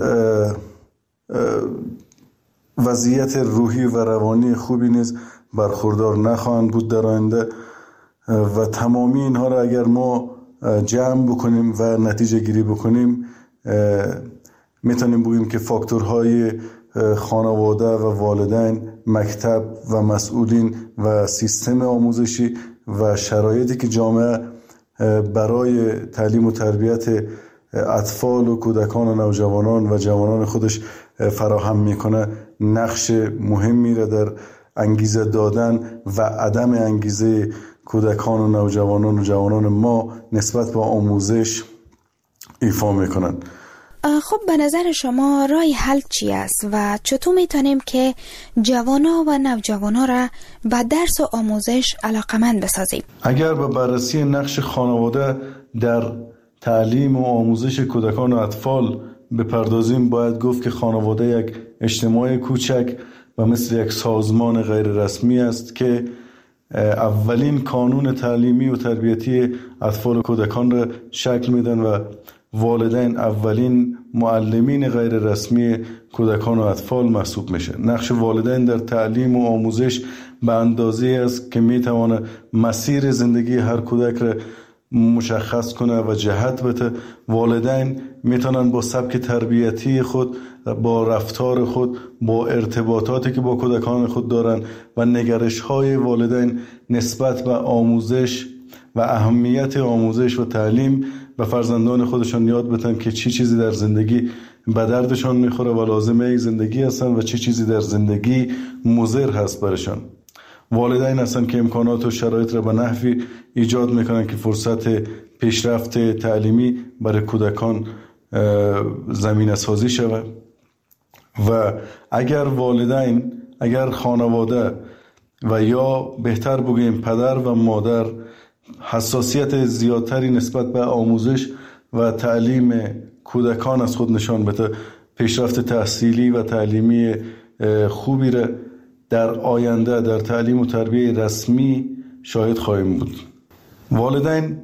وضعیت روحی و روانی خوبی نیز برخوردار نخواهند بود در آینده. و تمامی اینها را اگر ما جمع بکنیم و نتیجه گیری بکنیم، میتونیم بگیم که فاکتورهای خانواده و والدین، مکتب و مسئولین و سیستم آموزشی و شرایطی که جامعه برای تعلیم و تربیت اطفال و کودکان و نوجوانان و جوانان خودش فراهم میکنه نقش مهمی را در انگیزه دادن و عدم انگیزه کودکان و نوجوانان و جوانان ما نسبت به آموزش ایفا میکنن. خب به نظر شما راه حل چی است و چطور میتونیم که جوانا و نوجوانا را به درس و آموزش علاقمند بسازیم؟ اگر به بررسی نقش خانواده در تعلیم و آموزش کودکان و اطفال بپردازیم، باید گفت که خانواده یک اجتماع کوچک و مثل یک سازمان غیر رسمی است که اولین کانون تعلیمی و تربیتی اطفال و کودکان را شکل میدن و والدین اولین معلمین غیر رسمی کودکان و اطفال محسوب میشه. نقش والدین در تعلیم و آموزش به اندازه است که میتونه مسیر زندگی هر کودک را مشخص کنه و جهت بده. والدین میتونن با سبک تربیتی خود، با رفتار خود، با ارتباطاتی که با کودکان خود دارن و نگرش های والدین نسبت به آموزش و اهمیت آموزش و تعلیم به فرزندان خودشان یاد بدن که چی چیزی در زندگی به دردشان میخوره و لازمه زندگی هستن و چی چیزی در زندگی مضر هست برشان. والدین هستن که امکانات و شرایط را به نحوی ایجاد میکنن که فرصت پیشرفت تعلیمی برای کودکان زمینه سازی شود. و اگر والدین، اگر خانواده و یا بهتر بگیم پدر و مادر حساسیت زیادتری نسبت به آموزش و تعلیم کودکان از خود نشان بده، پیشرفت تحصیلی و تعلیمی خوبی را در آینده در تعلیم و تربیت رسمی شاهد خواهیم بود. والدین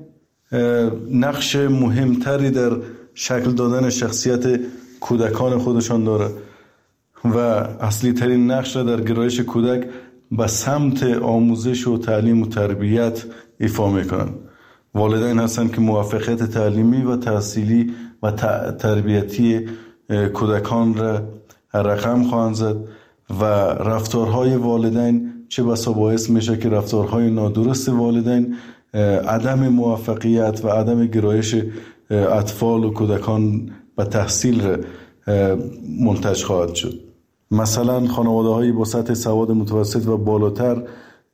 نقش مهمتری در شکل دادن شخصیت کودکان خودشان داره و اصلی ترین نقش را در گرایش کودک به سمت آموزش و تعلیم و تربیت ایفا میکنند. والدین هستند که موفقیت تعلیمی و تحصیلی و تربیتی کودکان را رقم خواهند زد و رفتارهای والدین چه بسا باعث میشه که رفتارهای نادرست والدین عدم موفقیت و عدم گرایش اطفال و کودکان به تحصیل را منتج خواهد شد. مثلا خانواده هایی با سطح سواد متوسط و بالاتر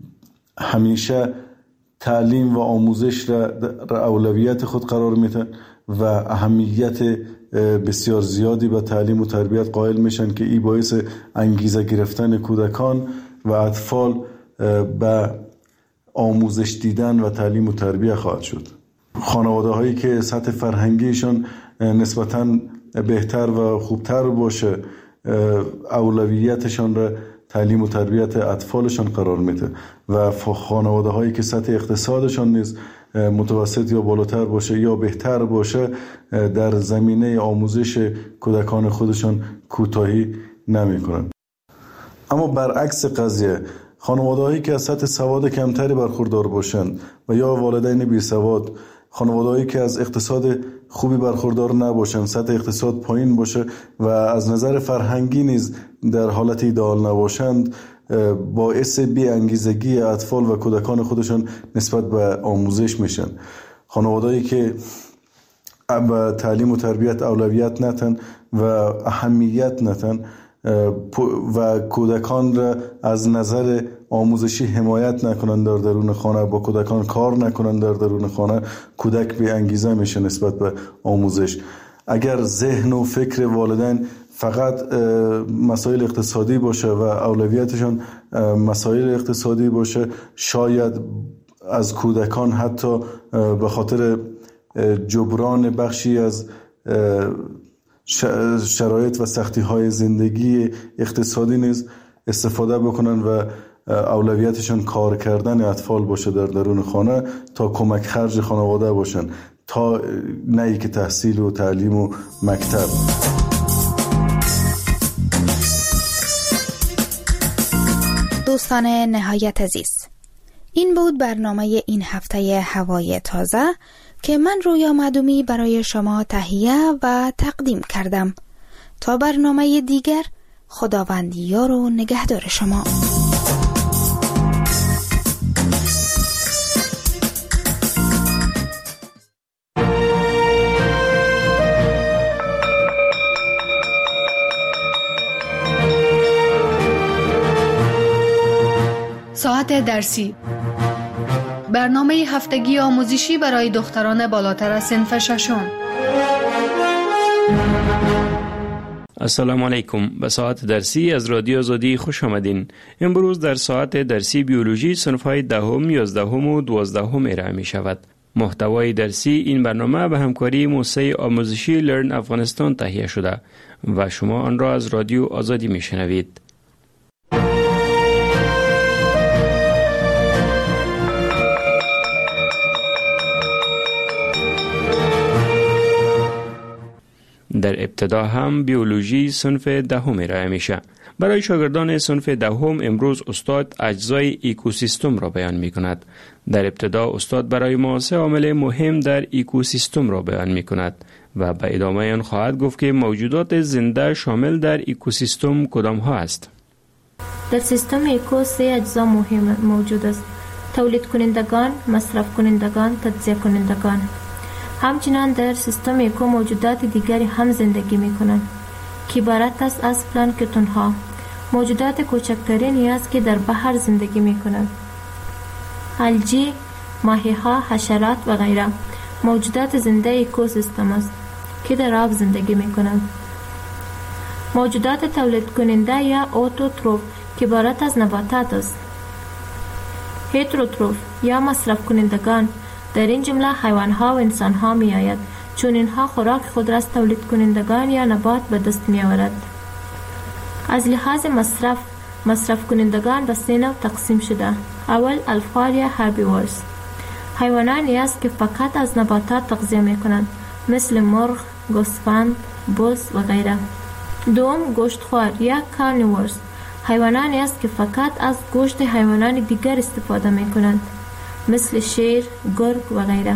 همیشه تعلیم و آموزش را اولویت خود قرار میدن و اهمیت بسیار زیادی به تعلیم و تربیت قائل میشن که این باعث انگیزه گرفتن کودکان و اطفال به آموزش دیدن و تعلیم و تربیت خواهد شد. خانواده هایی که سطح فرهنگیشان نسبتاً بهتر و خوبتر باشه اولویتشان را تعلیم و تربیت اطفالشان قرار میده و خانواده هایی که سطح اقتصادشان نیز متوسط یا بالاتر باشه یا بهتر باشه در زمینه آموزش کودکان خودشان کوتاهی نمی کنند. اما برعکس قضیه خانواده هایی که از سطح سواد کمتری برخوردار باشند و یا والدین بی سواد، خانواده هایی که از اقتصاد خوبی برخوردار نباشند، سطح اقتصاد پایین باشه و از نظر فرهنگی نیز در حالت ایدئال نباشند، باعث بی انگیزگی اطفال و کودکان خودشان نسبت به آموزش میشن. خانواده‌ای که به تعلیم و تربیت اولویت نتن و اهمیت نتن و کودکان را از نظر آموزشی حمایت نکنند در درون خانه، با کودکان کار نکنند در درون خانه، کودک بی انگیزه میشه نسبت به آموزش. اگر ذهن و فکر والدین فقط مسائل اقتصادی باشه و اولویتشان مسائل اقتصادی باشه، شاید از کودکان حتی به خاطر جبران بخشی از شرایط و سختی های زندگی اقتصادی نیز استفاده بکنن و اولویتشان کار کردن اطفال باشه در درون خانه تا کمک خرج خانواده باشن، تا نه که تحصیل و تعلیم و مکتب. دوستان نهایت عزیز، این بود برنامه این هفته هوای تازه که من رویا معدومی برای شما تهیه و تقدیم کردم. تا برنامه دیگر، خداوند یار و نگهدار شما. ساعت درسی، برنامه هفتگی آموزشی برای دختران بالاتر از صنف ششم. السلام علیکم. به ساعت درسی از رادیو آزادی خوش آمدین. امروز در ساعت درسی بیولوژی صنف‌های دهم، یازدهم و دوازدهم ارائه می شود. محتوای درسی این برنامه به همکاری موسسه آموزشی لرن افغانستان تهیه شده و شما آن را از رادیو آزادی می شنوید. در ابتدا هم بیولوژی صنف دهم ارائه میشه. برای شاگردان صنف دهم امروز استاد اجزای اکوسیستم را بیان می کند. در ابتدا استاد برای ما سه عامل مهم در اکوسیستم را بیان می کند و به ادامه آن خواهد گفت که موجودات زنده شامل در اکوسیستم کدام ها است. در سیستم اکو سه اجزا مهم موجود است: تولید کنندگان، مصرف کنندگان، تجزیه کنندگان. همچنین در سیستم اکو موجودات دیگری هم زندگی می کنند که عبارت است از پلانکتون ها، موجودات کوچکترینی است که در بحر زندگی می کنند. الژی، ماهی ها، حشرات و غیره موجودات زنده اکوسیستم است که در آب زندگی می کنند. موجودات تولید کننده یا اوتوتروف که عبارت از نباتات است. هتروتروف یا مصرف کنندگان در این جمله حیوان ها و انسان ها می آید، چون اینها خوراک خود را از تولید کنندگان یا نبات به دست می آورد. از لحاظ مصرف، مصرف کنندگان به سه نوع تقسیم شده. اول الفار یا هربیورز. حیوانانی است که فقط از نباتات تغذیه می کنند، مثل مرغ، گوسفند، بز و غیره. دوم، گوشتخوار یا کارنیورز حیوانانی است که فقط از گوشت حیوانات دیگر استفاده می کنند، مثل شیر، گرگ و غیره.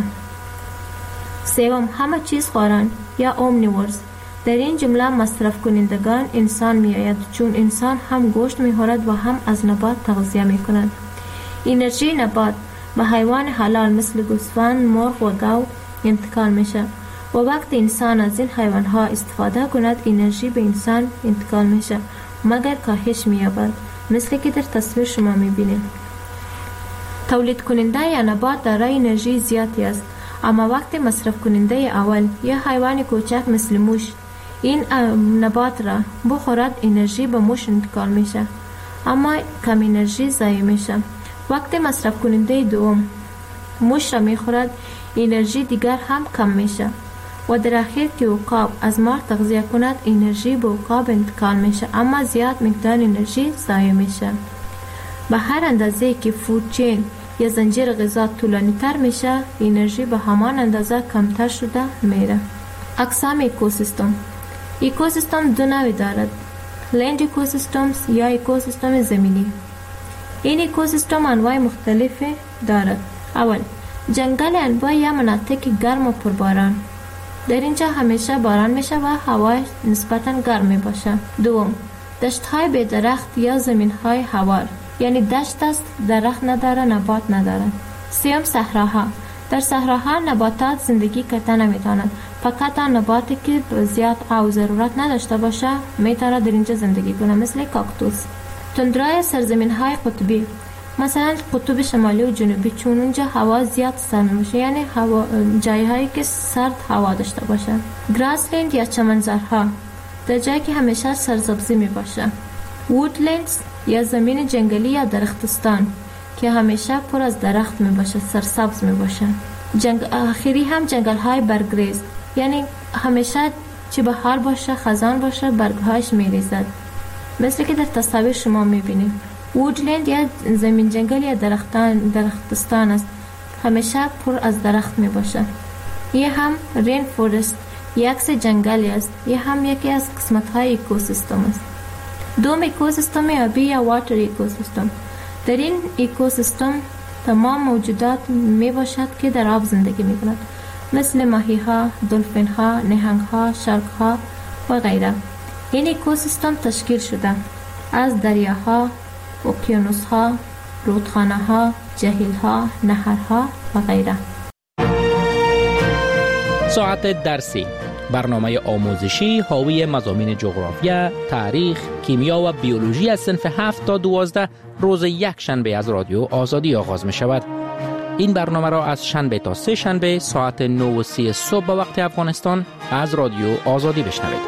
سوم، همه چیز خوران یا اومنیورز. در این جمله مصرف کنندگان انسان می آید، چون انسان هم گوشت می خورد و هم از نبات تغذیه می کند. انرژی نبات به حیوان حلال مثل گوسفند، مرغ و گاو انتقال می شود و وقتی انسان از این حیوان ها استفاده کند انرژی به انسان انتقال می شود مگر کاهش می یابد، مثل که در تصویر شما می بینید. تولید کننده یا نبات دارای انرژی زیادی است، اما وقتی مصرف کننده اول یا حیوان کوچک مثل موش این نبات را بخورد انرژی به موش انتقال می شود، اما کم انرژی ضایع می شود. وقتی مصرف کننده دوم موش را می خورد انرژی دیگر هم کم می شود و در اخیر که عقاب از مار تغذیه کند انرژی به عقاب انتقال می شود، اما زیاد مقدار انرژی ضایع می شود. به هر اندازه که فود چین یا زنجیر غذا طولانی تر می شود انرژی به همان اندازه کمتر شده می رود. اقسام اکوسیستم. اکوسیستم دو نوع دارد، لند اکوسیستمز یا اکوسیستم زمینی. این اکوسیستم انواع مختلفی دارد. اول، جنگل انواع یا مناطق گرم و پرباران. در اینجا همیشه باران میشه و هوا نسبتاً گرم می باشه. دوم، دشت های بی درخت یا زمین های هوار، یعنی دشت است درخت نداره نبات نداره. سوم، صحراها. در صحراها نباتات زندگی کردن نمیتونند، فقط آن نباتی که زیاد آب ضرورت نداشته باشه میتونه در اینجا زندگی کنه، مثل کاکتوس. تندرای سرزمین های قطبی، مثلا قطب شمالی و جنوبی، چون اونجا هوا زیاد سرد میشه، یعنی هوا جایی هایی که سرد هوا داشته باشه. گراسلند یا چمنزارها، در جایی که همیشه سرسبزی می باشه. وودلندز یا زمین جنگلی یا درختستان که همیشه پر از درخت می باشه، سرسبز می باشه. جنگ آخری هم جنگل های برگریز، یعنی همیشه چه بهار باشه خزان باشه برگهاش می ریزد، مثل که در تصاویر شما می بینید. وودلند یا زمین جنگل یا درختان درختستان است، همیشه پر از درخت می باشه. یه هم رین فورست یا عکس جنگلی است، یه هم یکی از قسمت های اکوسیستم است. دوم، اکوسیستم آبی یا واتر اکوسیستم. در این اکوسیستم تمام موجودات می باشد که در آب زندگی می کند، مثل ماهی ها، دلفین ها، نهنگ ها، شارک ها و غیره. این اکوسیستم تشکیل شده از دریاها، اقیانوس ها، رودخانه ها، جهیل ها، نهرها و غیره. ساعت درسی، برنامه آموزشی حاوی مضامین جغرافیا، تاریخ، کیمیا و بیولوژی از صنف هفت تا دوازده روز یک شنبه از رادیو آزادی آغاز می شود. این برنامه را از شنبه تا سه شنبه ساعت نه و سی صبح به وقت افغانستان از رادیو آزادی بشنوید.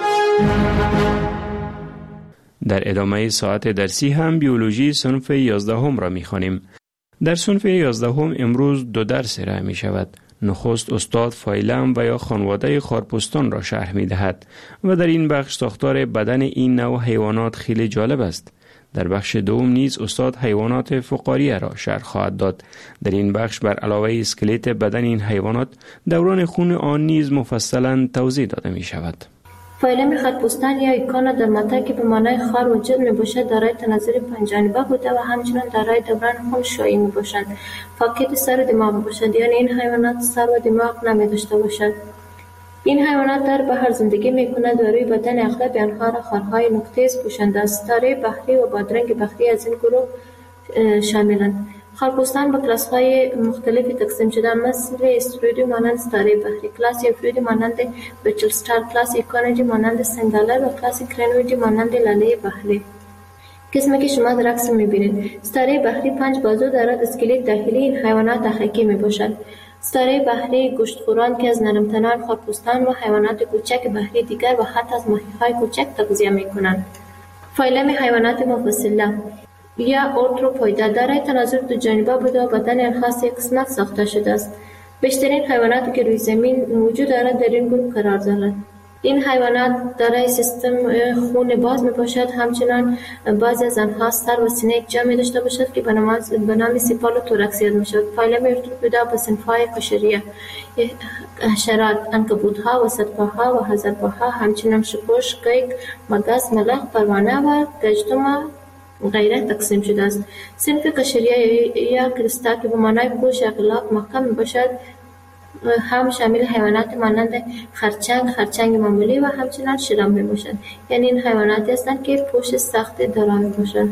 در ادامه ساعت درسی هم بیولوژی صنف یازدهم را می خوانیم. در صنف یازدهم امروز دو درس ارائه می شود. نخست استاد فایلم و یا خانواده خارپستان را شرح می دهد و در این بخش ساختار بدن این نوع حیوانات خیلی جالب است. در بخش دوم نیز استاد حیوانات فقاریه را شرح خواهد داد. در این بخش بر علاوه اسکلت بدن این حیوانات دوران خون آن نیز مفصلا توضیح داده می شود. فایلم خارپستان یا ایکانا در ماتایی که به معنای خار وجود می باشد دارای تناظر پنجانبه بوده و همچنان دارای دوران خون شایی می باشند. فقط سر و دماغ باشد، یعنی این حیوانات سر و دماغ نمی داشته باشد. این حیوانات در بحر زندگی می کند و روی بدن اغلب آنها را خارهای نقطه‌ای پوشانده است. ستاره بحری و بادرنگ بحری از این گروه شاملند. خارپستان به کلاس‌های مختلفی تقسیم شده، مثل استرویدی مانند ستاره بحری، کلاس افریدی مانند بچل ستار، کلاس ایکانویدی مانند سنگالر و کلاس کرنویدی مانند لاله بحری. قسمی که شما در عکس می‌بینید. ستاره بحری پنج بازو دارد، اسکلت داخلی این حیوانات حقیقی میباشد. ستاره بحری گوشتخوران که از نرمتنان، خارپستان و حیوانات کوچک بحری دیگر و حتی از ماهی‌های کوچک تغذیه می‌کنند. فایلم حیوانات مفصله یا ارتروپویدا دارای تناظر دو جانبه بوده و بدن آنها سه قسمت ساخته شده است. بیشترین حیواناتی که روی زمین وجود دارند در این گروه قرار دارند. این حیوانات دارای سیستم خون باز می باشد. همچنان بعضی از آنها سر و سینه یک جمعی داشته باشد که به نام سیپال و تورکس یاد می شود. فایله میرتوپیدا به صنفهای قشریه، حشرات، عنکبوت‌ها و صدپاها و هزارپاها، همچنان شپش، قیق، مگس، ملخ، پروانه و گژدم غیره تقسیم شده است. صنف قشریه یا کرستا که به معنای پوش اغلاق محکم می باشد هم شامل حیوانات مانند خرچنگ، خرچنگ معمولی و همچنان شرم می باشد. یعنی این حیواناتی هستند که پوش سخت دارا می باشد.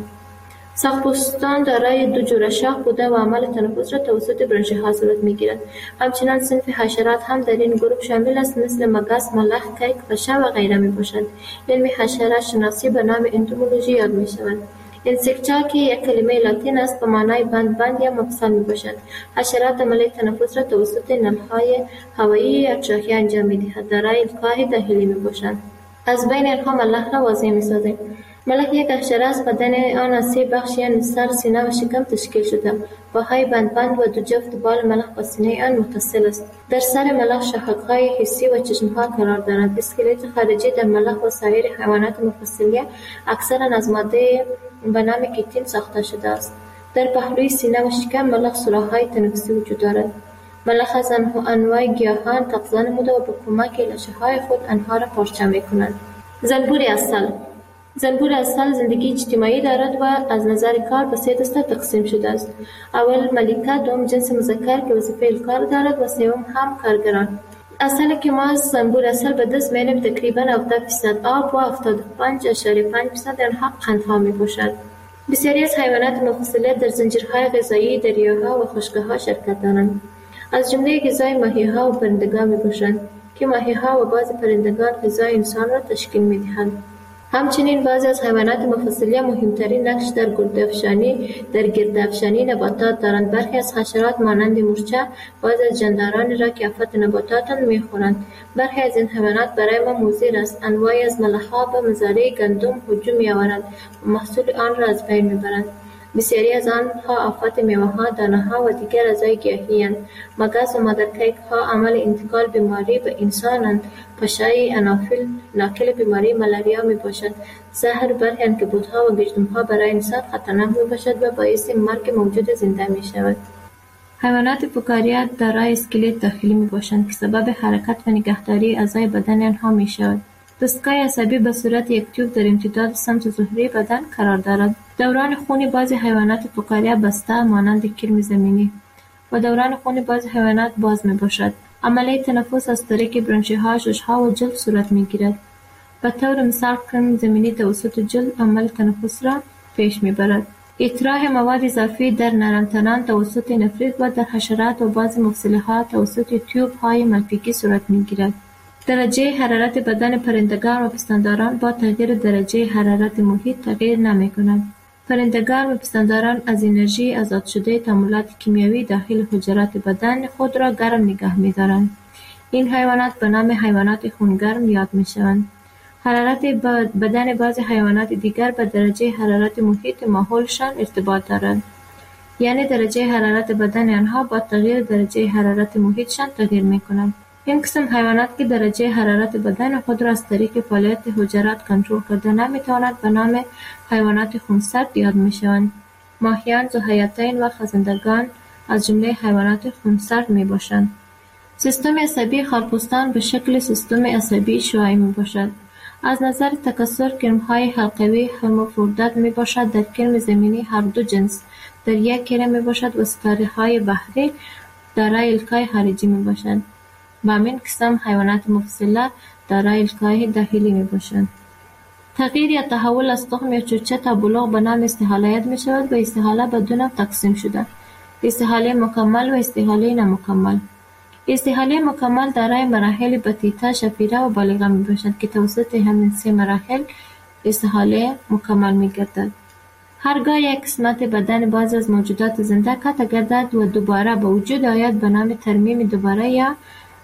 سخت‌پوستان دارای دو جوره شاخ بوده و عمل تنفس را توسط برانشی ها صورت می گیرد. همچنان صنف حشرات هم در این گروه شامل است، مثل مگس، ملخ، کیک، پشه و غیره می باشد. علم حشرات شناسی به نام انتومولوژی یاد می شود. انسکتا که یک کلمه لاتین است به معنای بند بند یا مفصل می باشد. حشرات عمل تنفس را توسط نلهای هوایی یا تراخیه انجام می دهد. دارای الکای داخلی می باشند. از بین آنها ملخ را واضح می سازیم. ملخ یک حشره است. بدن آن از سه بخش یعنی سر، سینه و شکم تشکیل شده. پاهای بند بند و دو جفت بال ملخ با سینه آن متصل است. در سر ملخ شاخک‌های حسی و چشم‌ها قرار دارند. اسکلت خارجی در ملخ و سایر حیوانات مفصلیه اکثرا از ماده به نام کیتین ساخته شده است. در پهلوی سینه و شکم ملخ سوراخ‌های تنفسی وجود دارد. ملخ از انواع گیاهان تغذیه نموده و به کمک لاشه‌های خود آنها را پارچه می‌کند. زنبور عسل. زنبور عسل زندگی اجتماعی دارد و از نظر کار به سه دسته تقسیم شده است. اول ملکه، دوم جنس مذکر که وظیفه الکار دارد و سوم هم کارگران. عسلی که ما از زنبور عسل به دست می‌آوریم تقریباً هفتاد درصد آب و هفتاد و پنج اشاریه پنج درصد آنها قندها می‌باشد. بسیاری از حیوانات مفصلیه در زنجیرهای غذایی دریاها و خشک‌ها شرکت دارند. از جمله غذای ماهی‌ها و پرندگان می‌باشند که ماهی‌ها و بعضی پرندگان غذای انسان را تشکیل می‌دهند. همچنین بعضی از حیوانات مفصلیه مهمترین نقش در گردافشانی در گردافشانی نباتات دارند. برخی از حشرات مانند مورچه بعضی از جاندارانی را که آفت نباتات می‌خورند. برخی از این حیوانات برای ما مضر است. انواعی از ملخ‌ها به مزارع گندم هجوم می‌آورند و محصول آن را از بین می‌برند. بسیاری از آنها آفت میوه‌ها، دانه‌ها و دیگر اعضای گیاهی‌اند. مگس و مادرکیک‌ها عامل انتقال بیماری به انسانند. پشه انافیل ناقل بیماری ملاریا میباشد. زهر برخی عنکبوت‌ها و گژدم‌ها برای انسان خطرناک میباشد و باعث مرگ موجود زنده میشود. حیوانات فکاریه دارای اسکلت داخلی میباشند که سبب حرکت و نگهداری اعضای بدن آنها میشود. دستگاه عصبی به صورت یک تیوب در امتداد سمت ظهری بدن قرار دارد. دوران خون بعضی حیوانات فکاریه بسته مانند کرم زمینی و دوران خون بعضی حیوانات باز می باشد. عملیه تنفس از طریق برانشی‌ها، شش‌ها و جلد صورت می‌گیرد. به طور مثال کرم زمینی توسط جلد عمل تنفس را پیش می‌برد. اطراح مواد اضافی در نرم‌تنان توسط نفریت و در حشرات و بعضی مفصلی‌ها توسط تیوب‌های ملپیکی صورت می‌گیرد. درجه حرارت بدن پرندگان و پستانداران با تغییر درجه حرارت محیط تغییر نمی‌کند. پرندگان و پستانداران از انرژی آزاد شده تعاملات کیمیایی داخل حجرات بدن خود را گرم نگه می‌دارند. این حیوانات به نام حیوانات خونگرم یاد می‌شوند. حرارت بدن بعضی حیوانات دیگر به درجه حرارت محیط ماحولشان ارتباط دارد. یعنی درجه حرارت بدن آنها با تغییر درجه حرارت محیطشان تغییر می‌کند. این قسم حیوانات که درجه حرارت بدن خود را از طریق فعالیت حجرات کنترل کرده نمی‌توانند به نام حیوانات خونسرد یاد می‌شوند. ماهیان، ذوحیاتین و خزندگان از جمله حیوانات خونسرد می‌باشند. سیستم عصبی خارپوستان به شکل سیستم عصبی شعاعی می‌باشد. از نظر تکثر کرم‌های حلقوی هرمافرودیت می‌باشد. در کرم زمینی هر دو جنس در یک کره می‌باشد و ستاره‌های بحری دارای الکای خارجی می‌باشند. با همین قسم حیوانات مفصله دارای الکای داخلی میباشند. تغییر یا تحول از تخم یا چوچه تا بلوغ به نام استحاله یاد می شود و استحاله به دو نوع تقسیم شده: استحاله مکمل و استحاله نامکمل. استحاله مکمل دارای مراحل بطیطه، شفیره و بالغه می باشد که توسط همین سه مراحل استحاله مکمل می گردد. هرگاه یک قسمت بدن بعضی از موجودات زنده قطع گردد و دوباره به وجود آید به نام ترمیم دوباره یا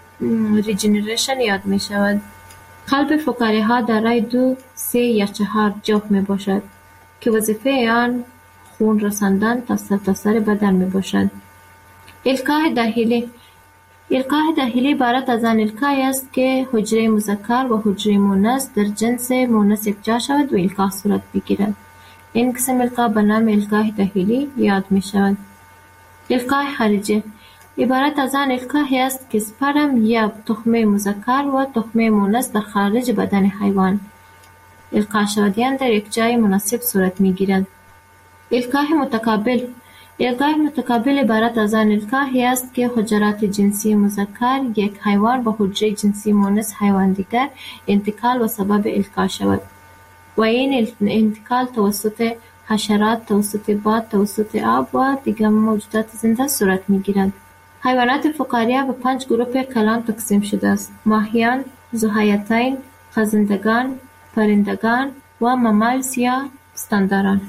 ریجنریشن یاد می شود. قلب فکاری ها دارای دو، سه یا چهار جوف می باشد که وظیفه آن خون رساندن تا سرتاسر بدن می باشد. الکای داخلی القاح داخلی عبارت از آن القاحی است که حجره مذکر و حجره مؤنث در جنس مؤنث یکجا شود و القاح صورت بگیرد. این قسم القاح به نام القاح داخلی یاد می شود. القاح خارجی عبارت از آن القاحی است که سپرم یا تخمه مذکر و تخمه مؤنث در خارج بدن حیوان القاح شدیان در یک جای مناسب صورت می گیرد. القاح متقابل القاح متقابل عبارت از آن القاحی است که حجرات جنسی مذکر یک حیوان به حجره جنسی مؤنث حیوان دیگر انتقال و سبب القاح شود و این انتقال توسط حشرات، توسط باد، توسط آب و دیگر موجودات زنده صورت می گیرد. حیوانات فقاریه به پنج گروه کلان تقسیم شده است: ماهیان، ذوحیاتین، خزندگان، پرندگان و ممالس یا استانداران.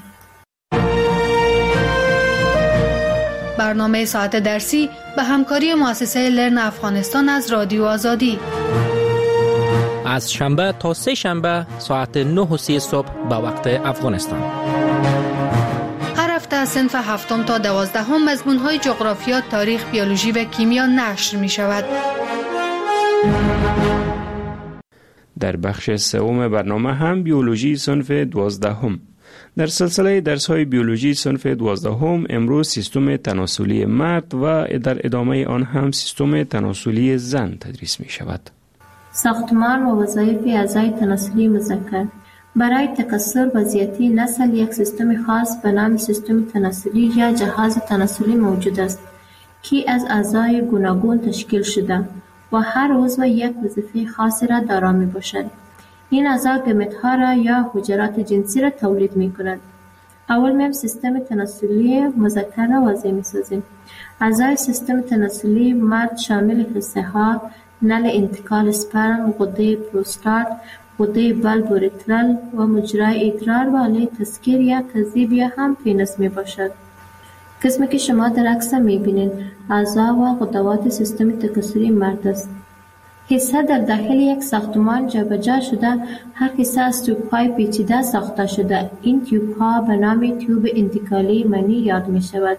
برنامه ساعت درسی به همکاری مؤسسه لرن افغانستان از رادیو آزادی از شنبه تا سه شنبه ساعت نه و سی صبح به وقت افغانستان. هر هفته از صنف هفتم تا دوازدهم مضمون‌های جغرافیا، تاریخ، بیولوژی و کیمیا نشر می شود. در بخش سوم برنامه هم بیولوژی صنف دوازدهم. در سلسله درس‌های بیولوژی صنف دوازدهم امروز سیستم تناسلی مرد و در ادامه آن هم سیستم تناسلی زن تدریس می شود. ساختمان و وظایف اعضای تناسلی مذکر. برای تکثر و زیاتی نسل یک سیستم خاص به نام سیستم تناسلی یا جهاز تناسلی موجود است که از اعضای گوناگون تشکیل شده و هر عضو یک وظیفه خاصی را دارا می باشد. این اعضا گمیت‌ها را یا حجرات جنسی را تولید می کند. اول میم سیستم تناسلی مذکر را واضح می سازیم. اعضای سیستم تناسلی مرد شامل حصه ها، نل انتقال اسپرم، غده پروستات، غده بلب اوریترال و مجرای ادرار و علیه تسکیر یا تذیب یا هم پینس می باشد. قسمی که شما در عکس می بینید اعضا و غدوات سیستم تکثری مرد است. حصه در داخل یک ساختمان جابجا شده، هر حصه از تیوب‌های پیچیده ساخته شده. این تیوب‌ها به نام تیوب انتقالی منی یاد می شود.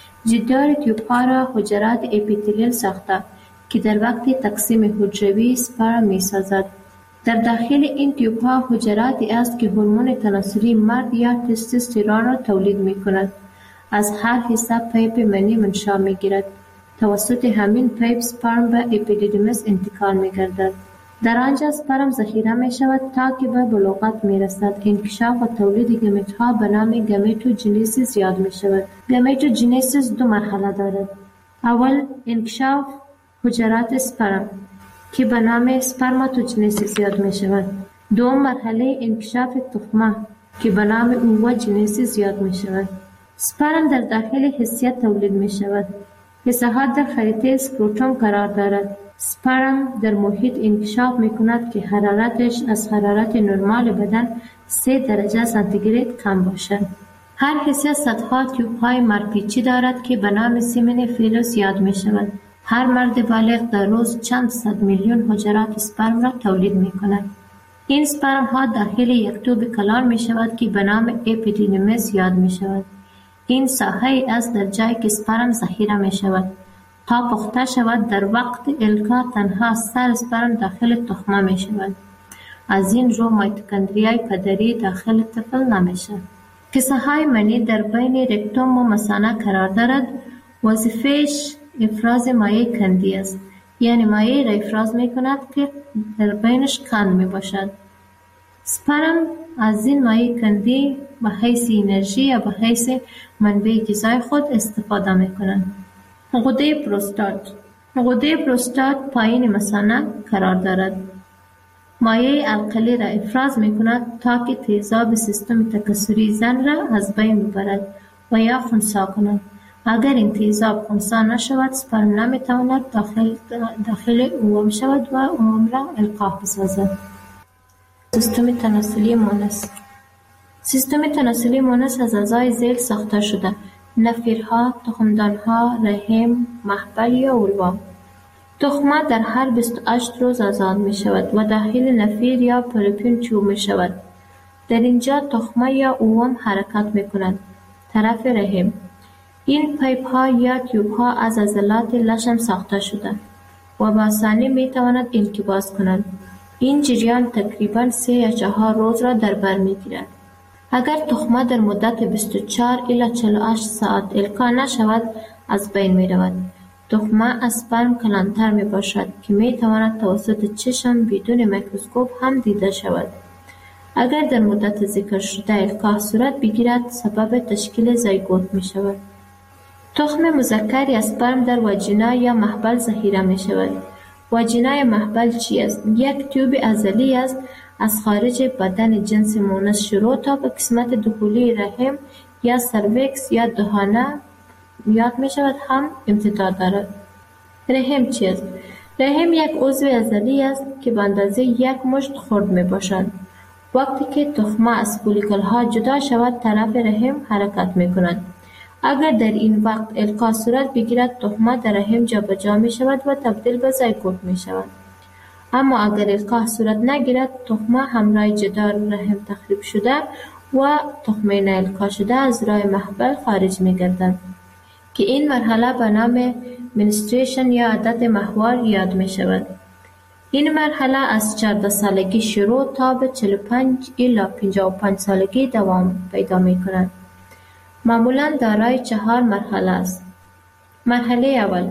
جدار تیوب‌ها را حجرات اپیتلیل ساخته که در وقت تقسیم حجروی سپرم می سازد. در داخل این تیوب‌ها حجراتی است که هورمون تناسلی مرد یا تستوسترون را تولید می کند. از هر حصه پیپ منی منشأ می گیرد. توسط همین پیپ سپرم به اپیدیدیمس انتقال می گردد. در آنجا سپرم ذخیره می شود تا که به بلوغت می رسد. انکشاف و تولید گمیت ها به نام گمیتوجنیسیس یاد می شود. گمیتوجنیسیس دو مرحله دارد. اول انکشاف حجرات سپرم که به نام سپرماتوجنیسیس یاد می شود. دوم مرحله انکشاف تخمه که به نام اووجنیسیس یاد می شود. سپرم در داخل حسیه تولید می شود. حصه ها در خریطه سکروتوم قرار دارد. سپرم در محیط انکشاف می کند که حرارتش از حرارت نرمال بدن سه درجه سانتیگراد کم باشد. هر حصه صدها تیوب های مرپیچی دارد که به نام سیمن فیلوس یاد می شود. هر مرد بالغ در روز چند صد میلیون حجرات سپرم را تولید می کند. این سپرم ها داخل یک توب کلان می شود که به نام اپیدیدیمس یاد می شود. این ساحه است در جایی که سپرم ذخیره می شود. تا پخته شود در وقت القا تنها سر سپرم داخل تخمه می شود. از این رو مایتوکندریای پدری داخل طفل نمیشه. حصه های منی در بین رکتوم و مثانه قرار دارد. وظیفهش افراز مایع کندی است. یعنی مایع را افراز می کند که در بینش کند می باشد. سپرم از این مایع کندی به حیث انرژی یا به حیث منبع غذای خود استفاده می کنند. غده پروستات. غده پروستات پایین مثانه قرار دارد. مایع القلی را افراز می کند تا که تیزاب سیستم تکثری زن را از بین ببرد و یا خنثی کند. اگر این تیزاب خنثی نشود سپرم نمی تواند داخل, داخل اوم شود و اوم را القاح بسازد. سیستم تناسلی مؤنث. سیستم تناسلی مؤنث از اعضای ذیل ساخته شده: نفیرها، تخمدانها، رحم، محبل یا اولوا. تخمه در هر بیست و هشت روز آزاد می شود و داخل نفیر یا پروپین چوب می شود. در اینجا تخمه یا اوم حرکت می کند. طرف رحم. این پیپ ها یا تیوب ها از عضلات لشم ساخته شده. و با آسانی می تواند انقباض کند. این جریان تقریباً سه یا چهار روز را در بر می گیرد. اگر تخمه در مدت بیست و چهار الی چهل و هشت ساعت القا نشود از بین می رود. تخمه اسپرم کلانتر می باشد که می تواند توسط چشم بدون میکروسکوپ هم دیده شود. اگر در مدت ذکر شده القاح صورت بگیرد سبب تشکیل زایگوت می شود. تخم مذکر اسپرم در واژینا یا محبل ذخیره می شود. واژینا یا محبل چی است؟ یک تیوب عضلی است از خارج بدن جنس مونس شروع تا به قسمت دخولی رحم یا سرویکس یا دهانه یاد می شود هم امتداد دارد. رحم چی است؟ رحم یک عضو عضلی است که به اندازه یک مشت خرد می باشد. وقتی که تخمه از فولیکل ها جدا شود طرف رحم حرکت می کند. اگر در این وقت القاح صورت بگیرد تخمه در رحم جابجا می شود و تبدیل به زایگوت می شود. اما اگر القاح صورت نگیرد تخمه همراه جدار رحم تخریب شده و تخمه نالقاح شده از راه محبل خارج می گردد که این مرحله به نام منستریشن یا عادت ماهوار یاد می شود. این مرحله از چهارده سالگی شروع تا به چهل و پنج الی پنجاه و پنج سالگی دوام پیدا می کند. معمولاً دارای چهار مرحله است. مرحله اول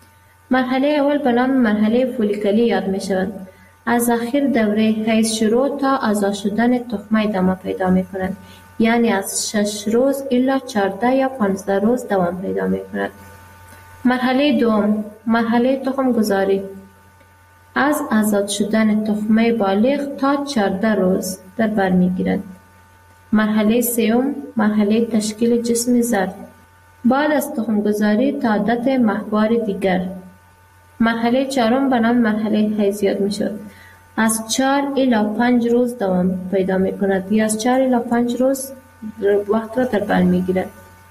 مرحله اول به نام مرحله فولیکلی یاد می شود. از آخر دوره حیض شروع تا آزاد شدن تخمه ادامه پیدا می کند. یعنی از شش روز الی چهارده یا پانزده روز دوام پیدا می کند. مرحله دوم مرحله تخم گذاری از آزاد شدن تخمه بالغ تا چهارده روز در بر می گیرد. مرحله سوم مرحله تشکیل جسم زرد بعد از تخم گذاری تا عادت ماهوار دیگر. مرحله چهارم به نام مرحله حیض یاد می شود. از چهار الی پنج روز دوام پیدا می کند یا از چهار الی پنج روز وقت را در بر می گیرد.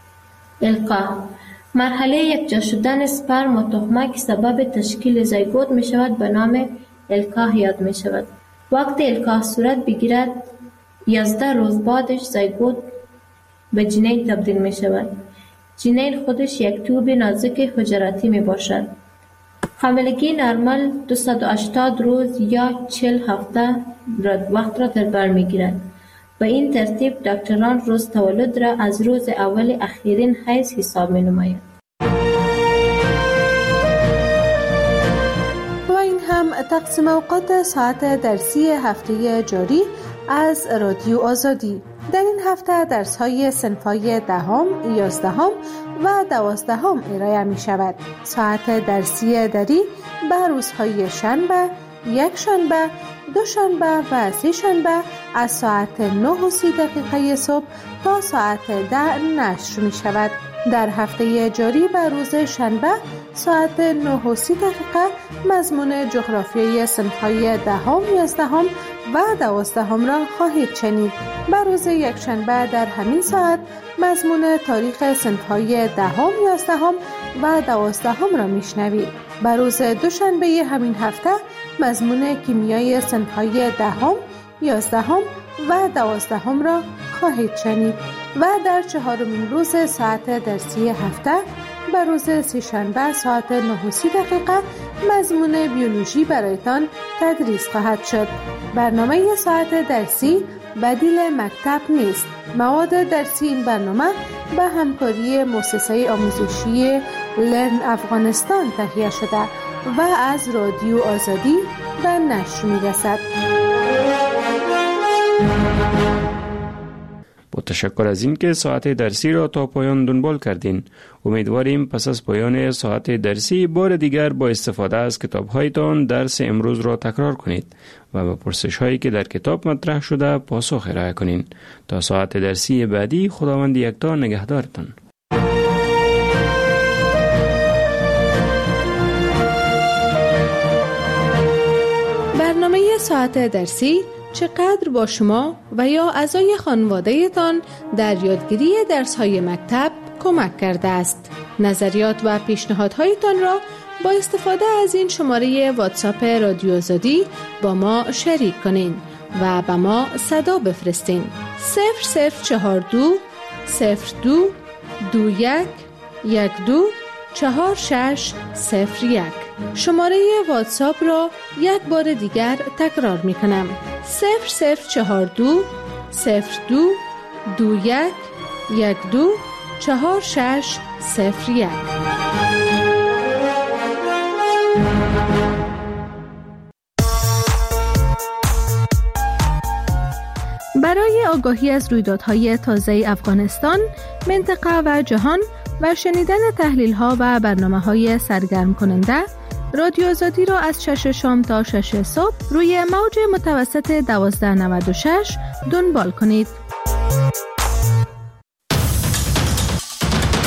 القاح مرحله یکجا شدن اسپرم و تخمه که سبب تشکیل زایگوت می شود به نام القاح یاد می شود. وقتی القاح صورت بگیرد یازده روز بعدش زایگوت به جنین تبدیل می شود. جنین خودش یک توب نازک حجراتی می باشد. حاملگی نرمال دویست و هشتاد روز یا چهل هفته وقت را در بر می گیرد. به این ترتیب دکتران روز تولد را از روز اول اخیرین حیض حساب می نماید. و این هم تقسیم اوقات ساعت درسی هفته جاری از رادیو آزادی. در این هفته درس های صنف‌های دهم، یازدهم و دوازدهم ارائه می شود. ساعت درسی دری به روزهای شنبه، یک شنبه، دو شنبه و سه شنبه از ساعت نه و سی دقیقه صبح تا ساعت ده نشر می شود. در هفته جاری به روز شنبه ساعت نه و سی دقیقه مضمون جغرافیای صنف‌های دهم، یازدهم و دوازدهم را خواهید شنید. به روز یک شنبه در همین ساعت مضمون تاریخ صنف‌های دهم، یازدهم و دوازدهم را میشنوید. به روز دوشنبه همین هفته مضمون کیمیای صنف‌های دهم، یازدهم و دوازدهم را خواهید شنید و در چهارمین روز ساعت درسی هفته به روز سه‌شنبه ساعت نه و سی دقیقه مضمون بیولوژی برایتان تدریس خواهد شد. برنامه ساعت درسی بدیل مکتب نیست. مواد درسی این برنامه به همکاری مؤسسه آموزشی لرن افغانستان تهیه شده و از رادیو آزادی به نشر می‌رسد. با تشکر از این که ساعت درسی را تا پایان دنبال کردین. امیدواریم پس از پایان ساعت درسی بار دیگر با استفاده از کتاب‌هایتان درس امروز را تکرار کنید و به پرسش‌هایی که در کتاب مطرح شده پاسخ ارائه کنین. تا ساعت درسی بعدی خداوند یکتا نگهدارتان. برنامه ساعت درسی چقدر با شما و یا اعضای خانواده‌تان در یادگیری درس‌های مکتب کمک کرده است. نظریات و پیشنهادهایتان را با استفاده از این شماره واتساپ رادیو آزادی با ما شریک کنین و به ما صدا بفرستین. صفر صفر چهار دو صفر دو دو یک یک دو چهار شش صفر یک. شماره واتساپ را یک بار دیگر تکرار می کنم: صفر صفر چهار دو صفر دو دو یک یک دو چهار شش صفر یک. برای آگاهی از رویدادهای تازه افغانستان، منطقه و جهان و شنیدن تحلیل‌ها و برنامه‌های سرگرم کننده، رادیو آزادی را از شش شام تا شش صبح روی موج متوسط دوازده نود و شش دنبال کنید.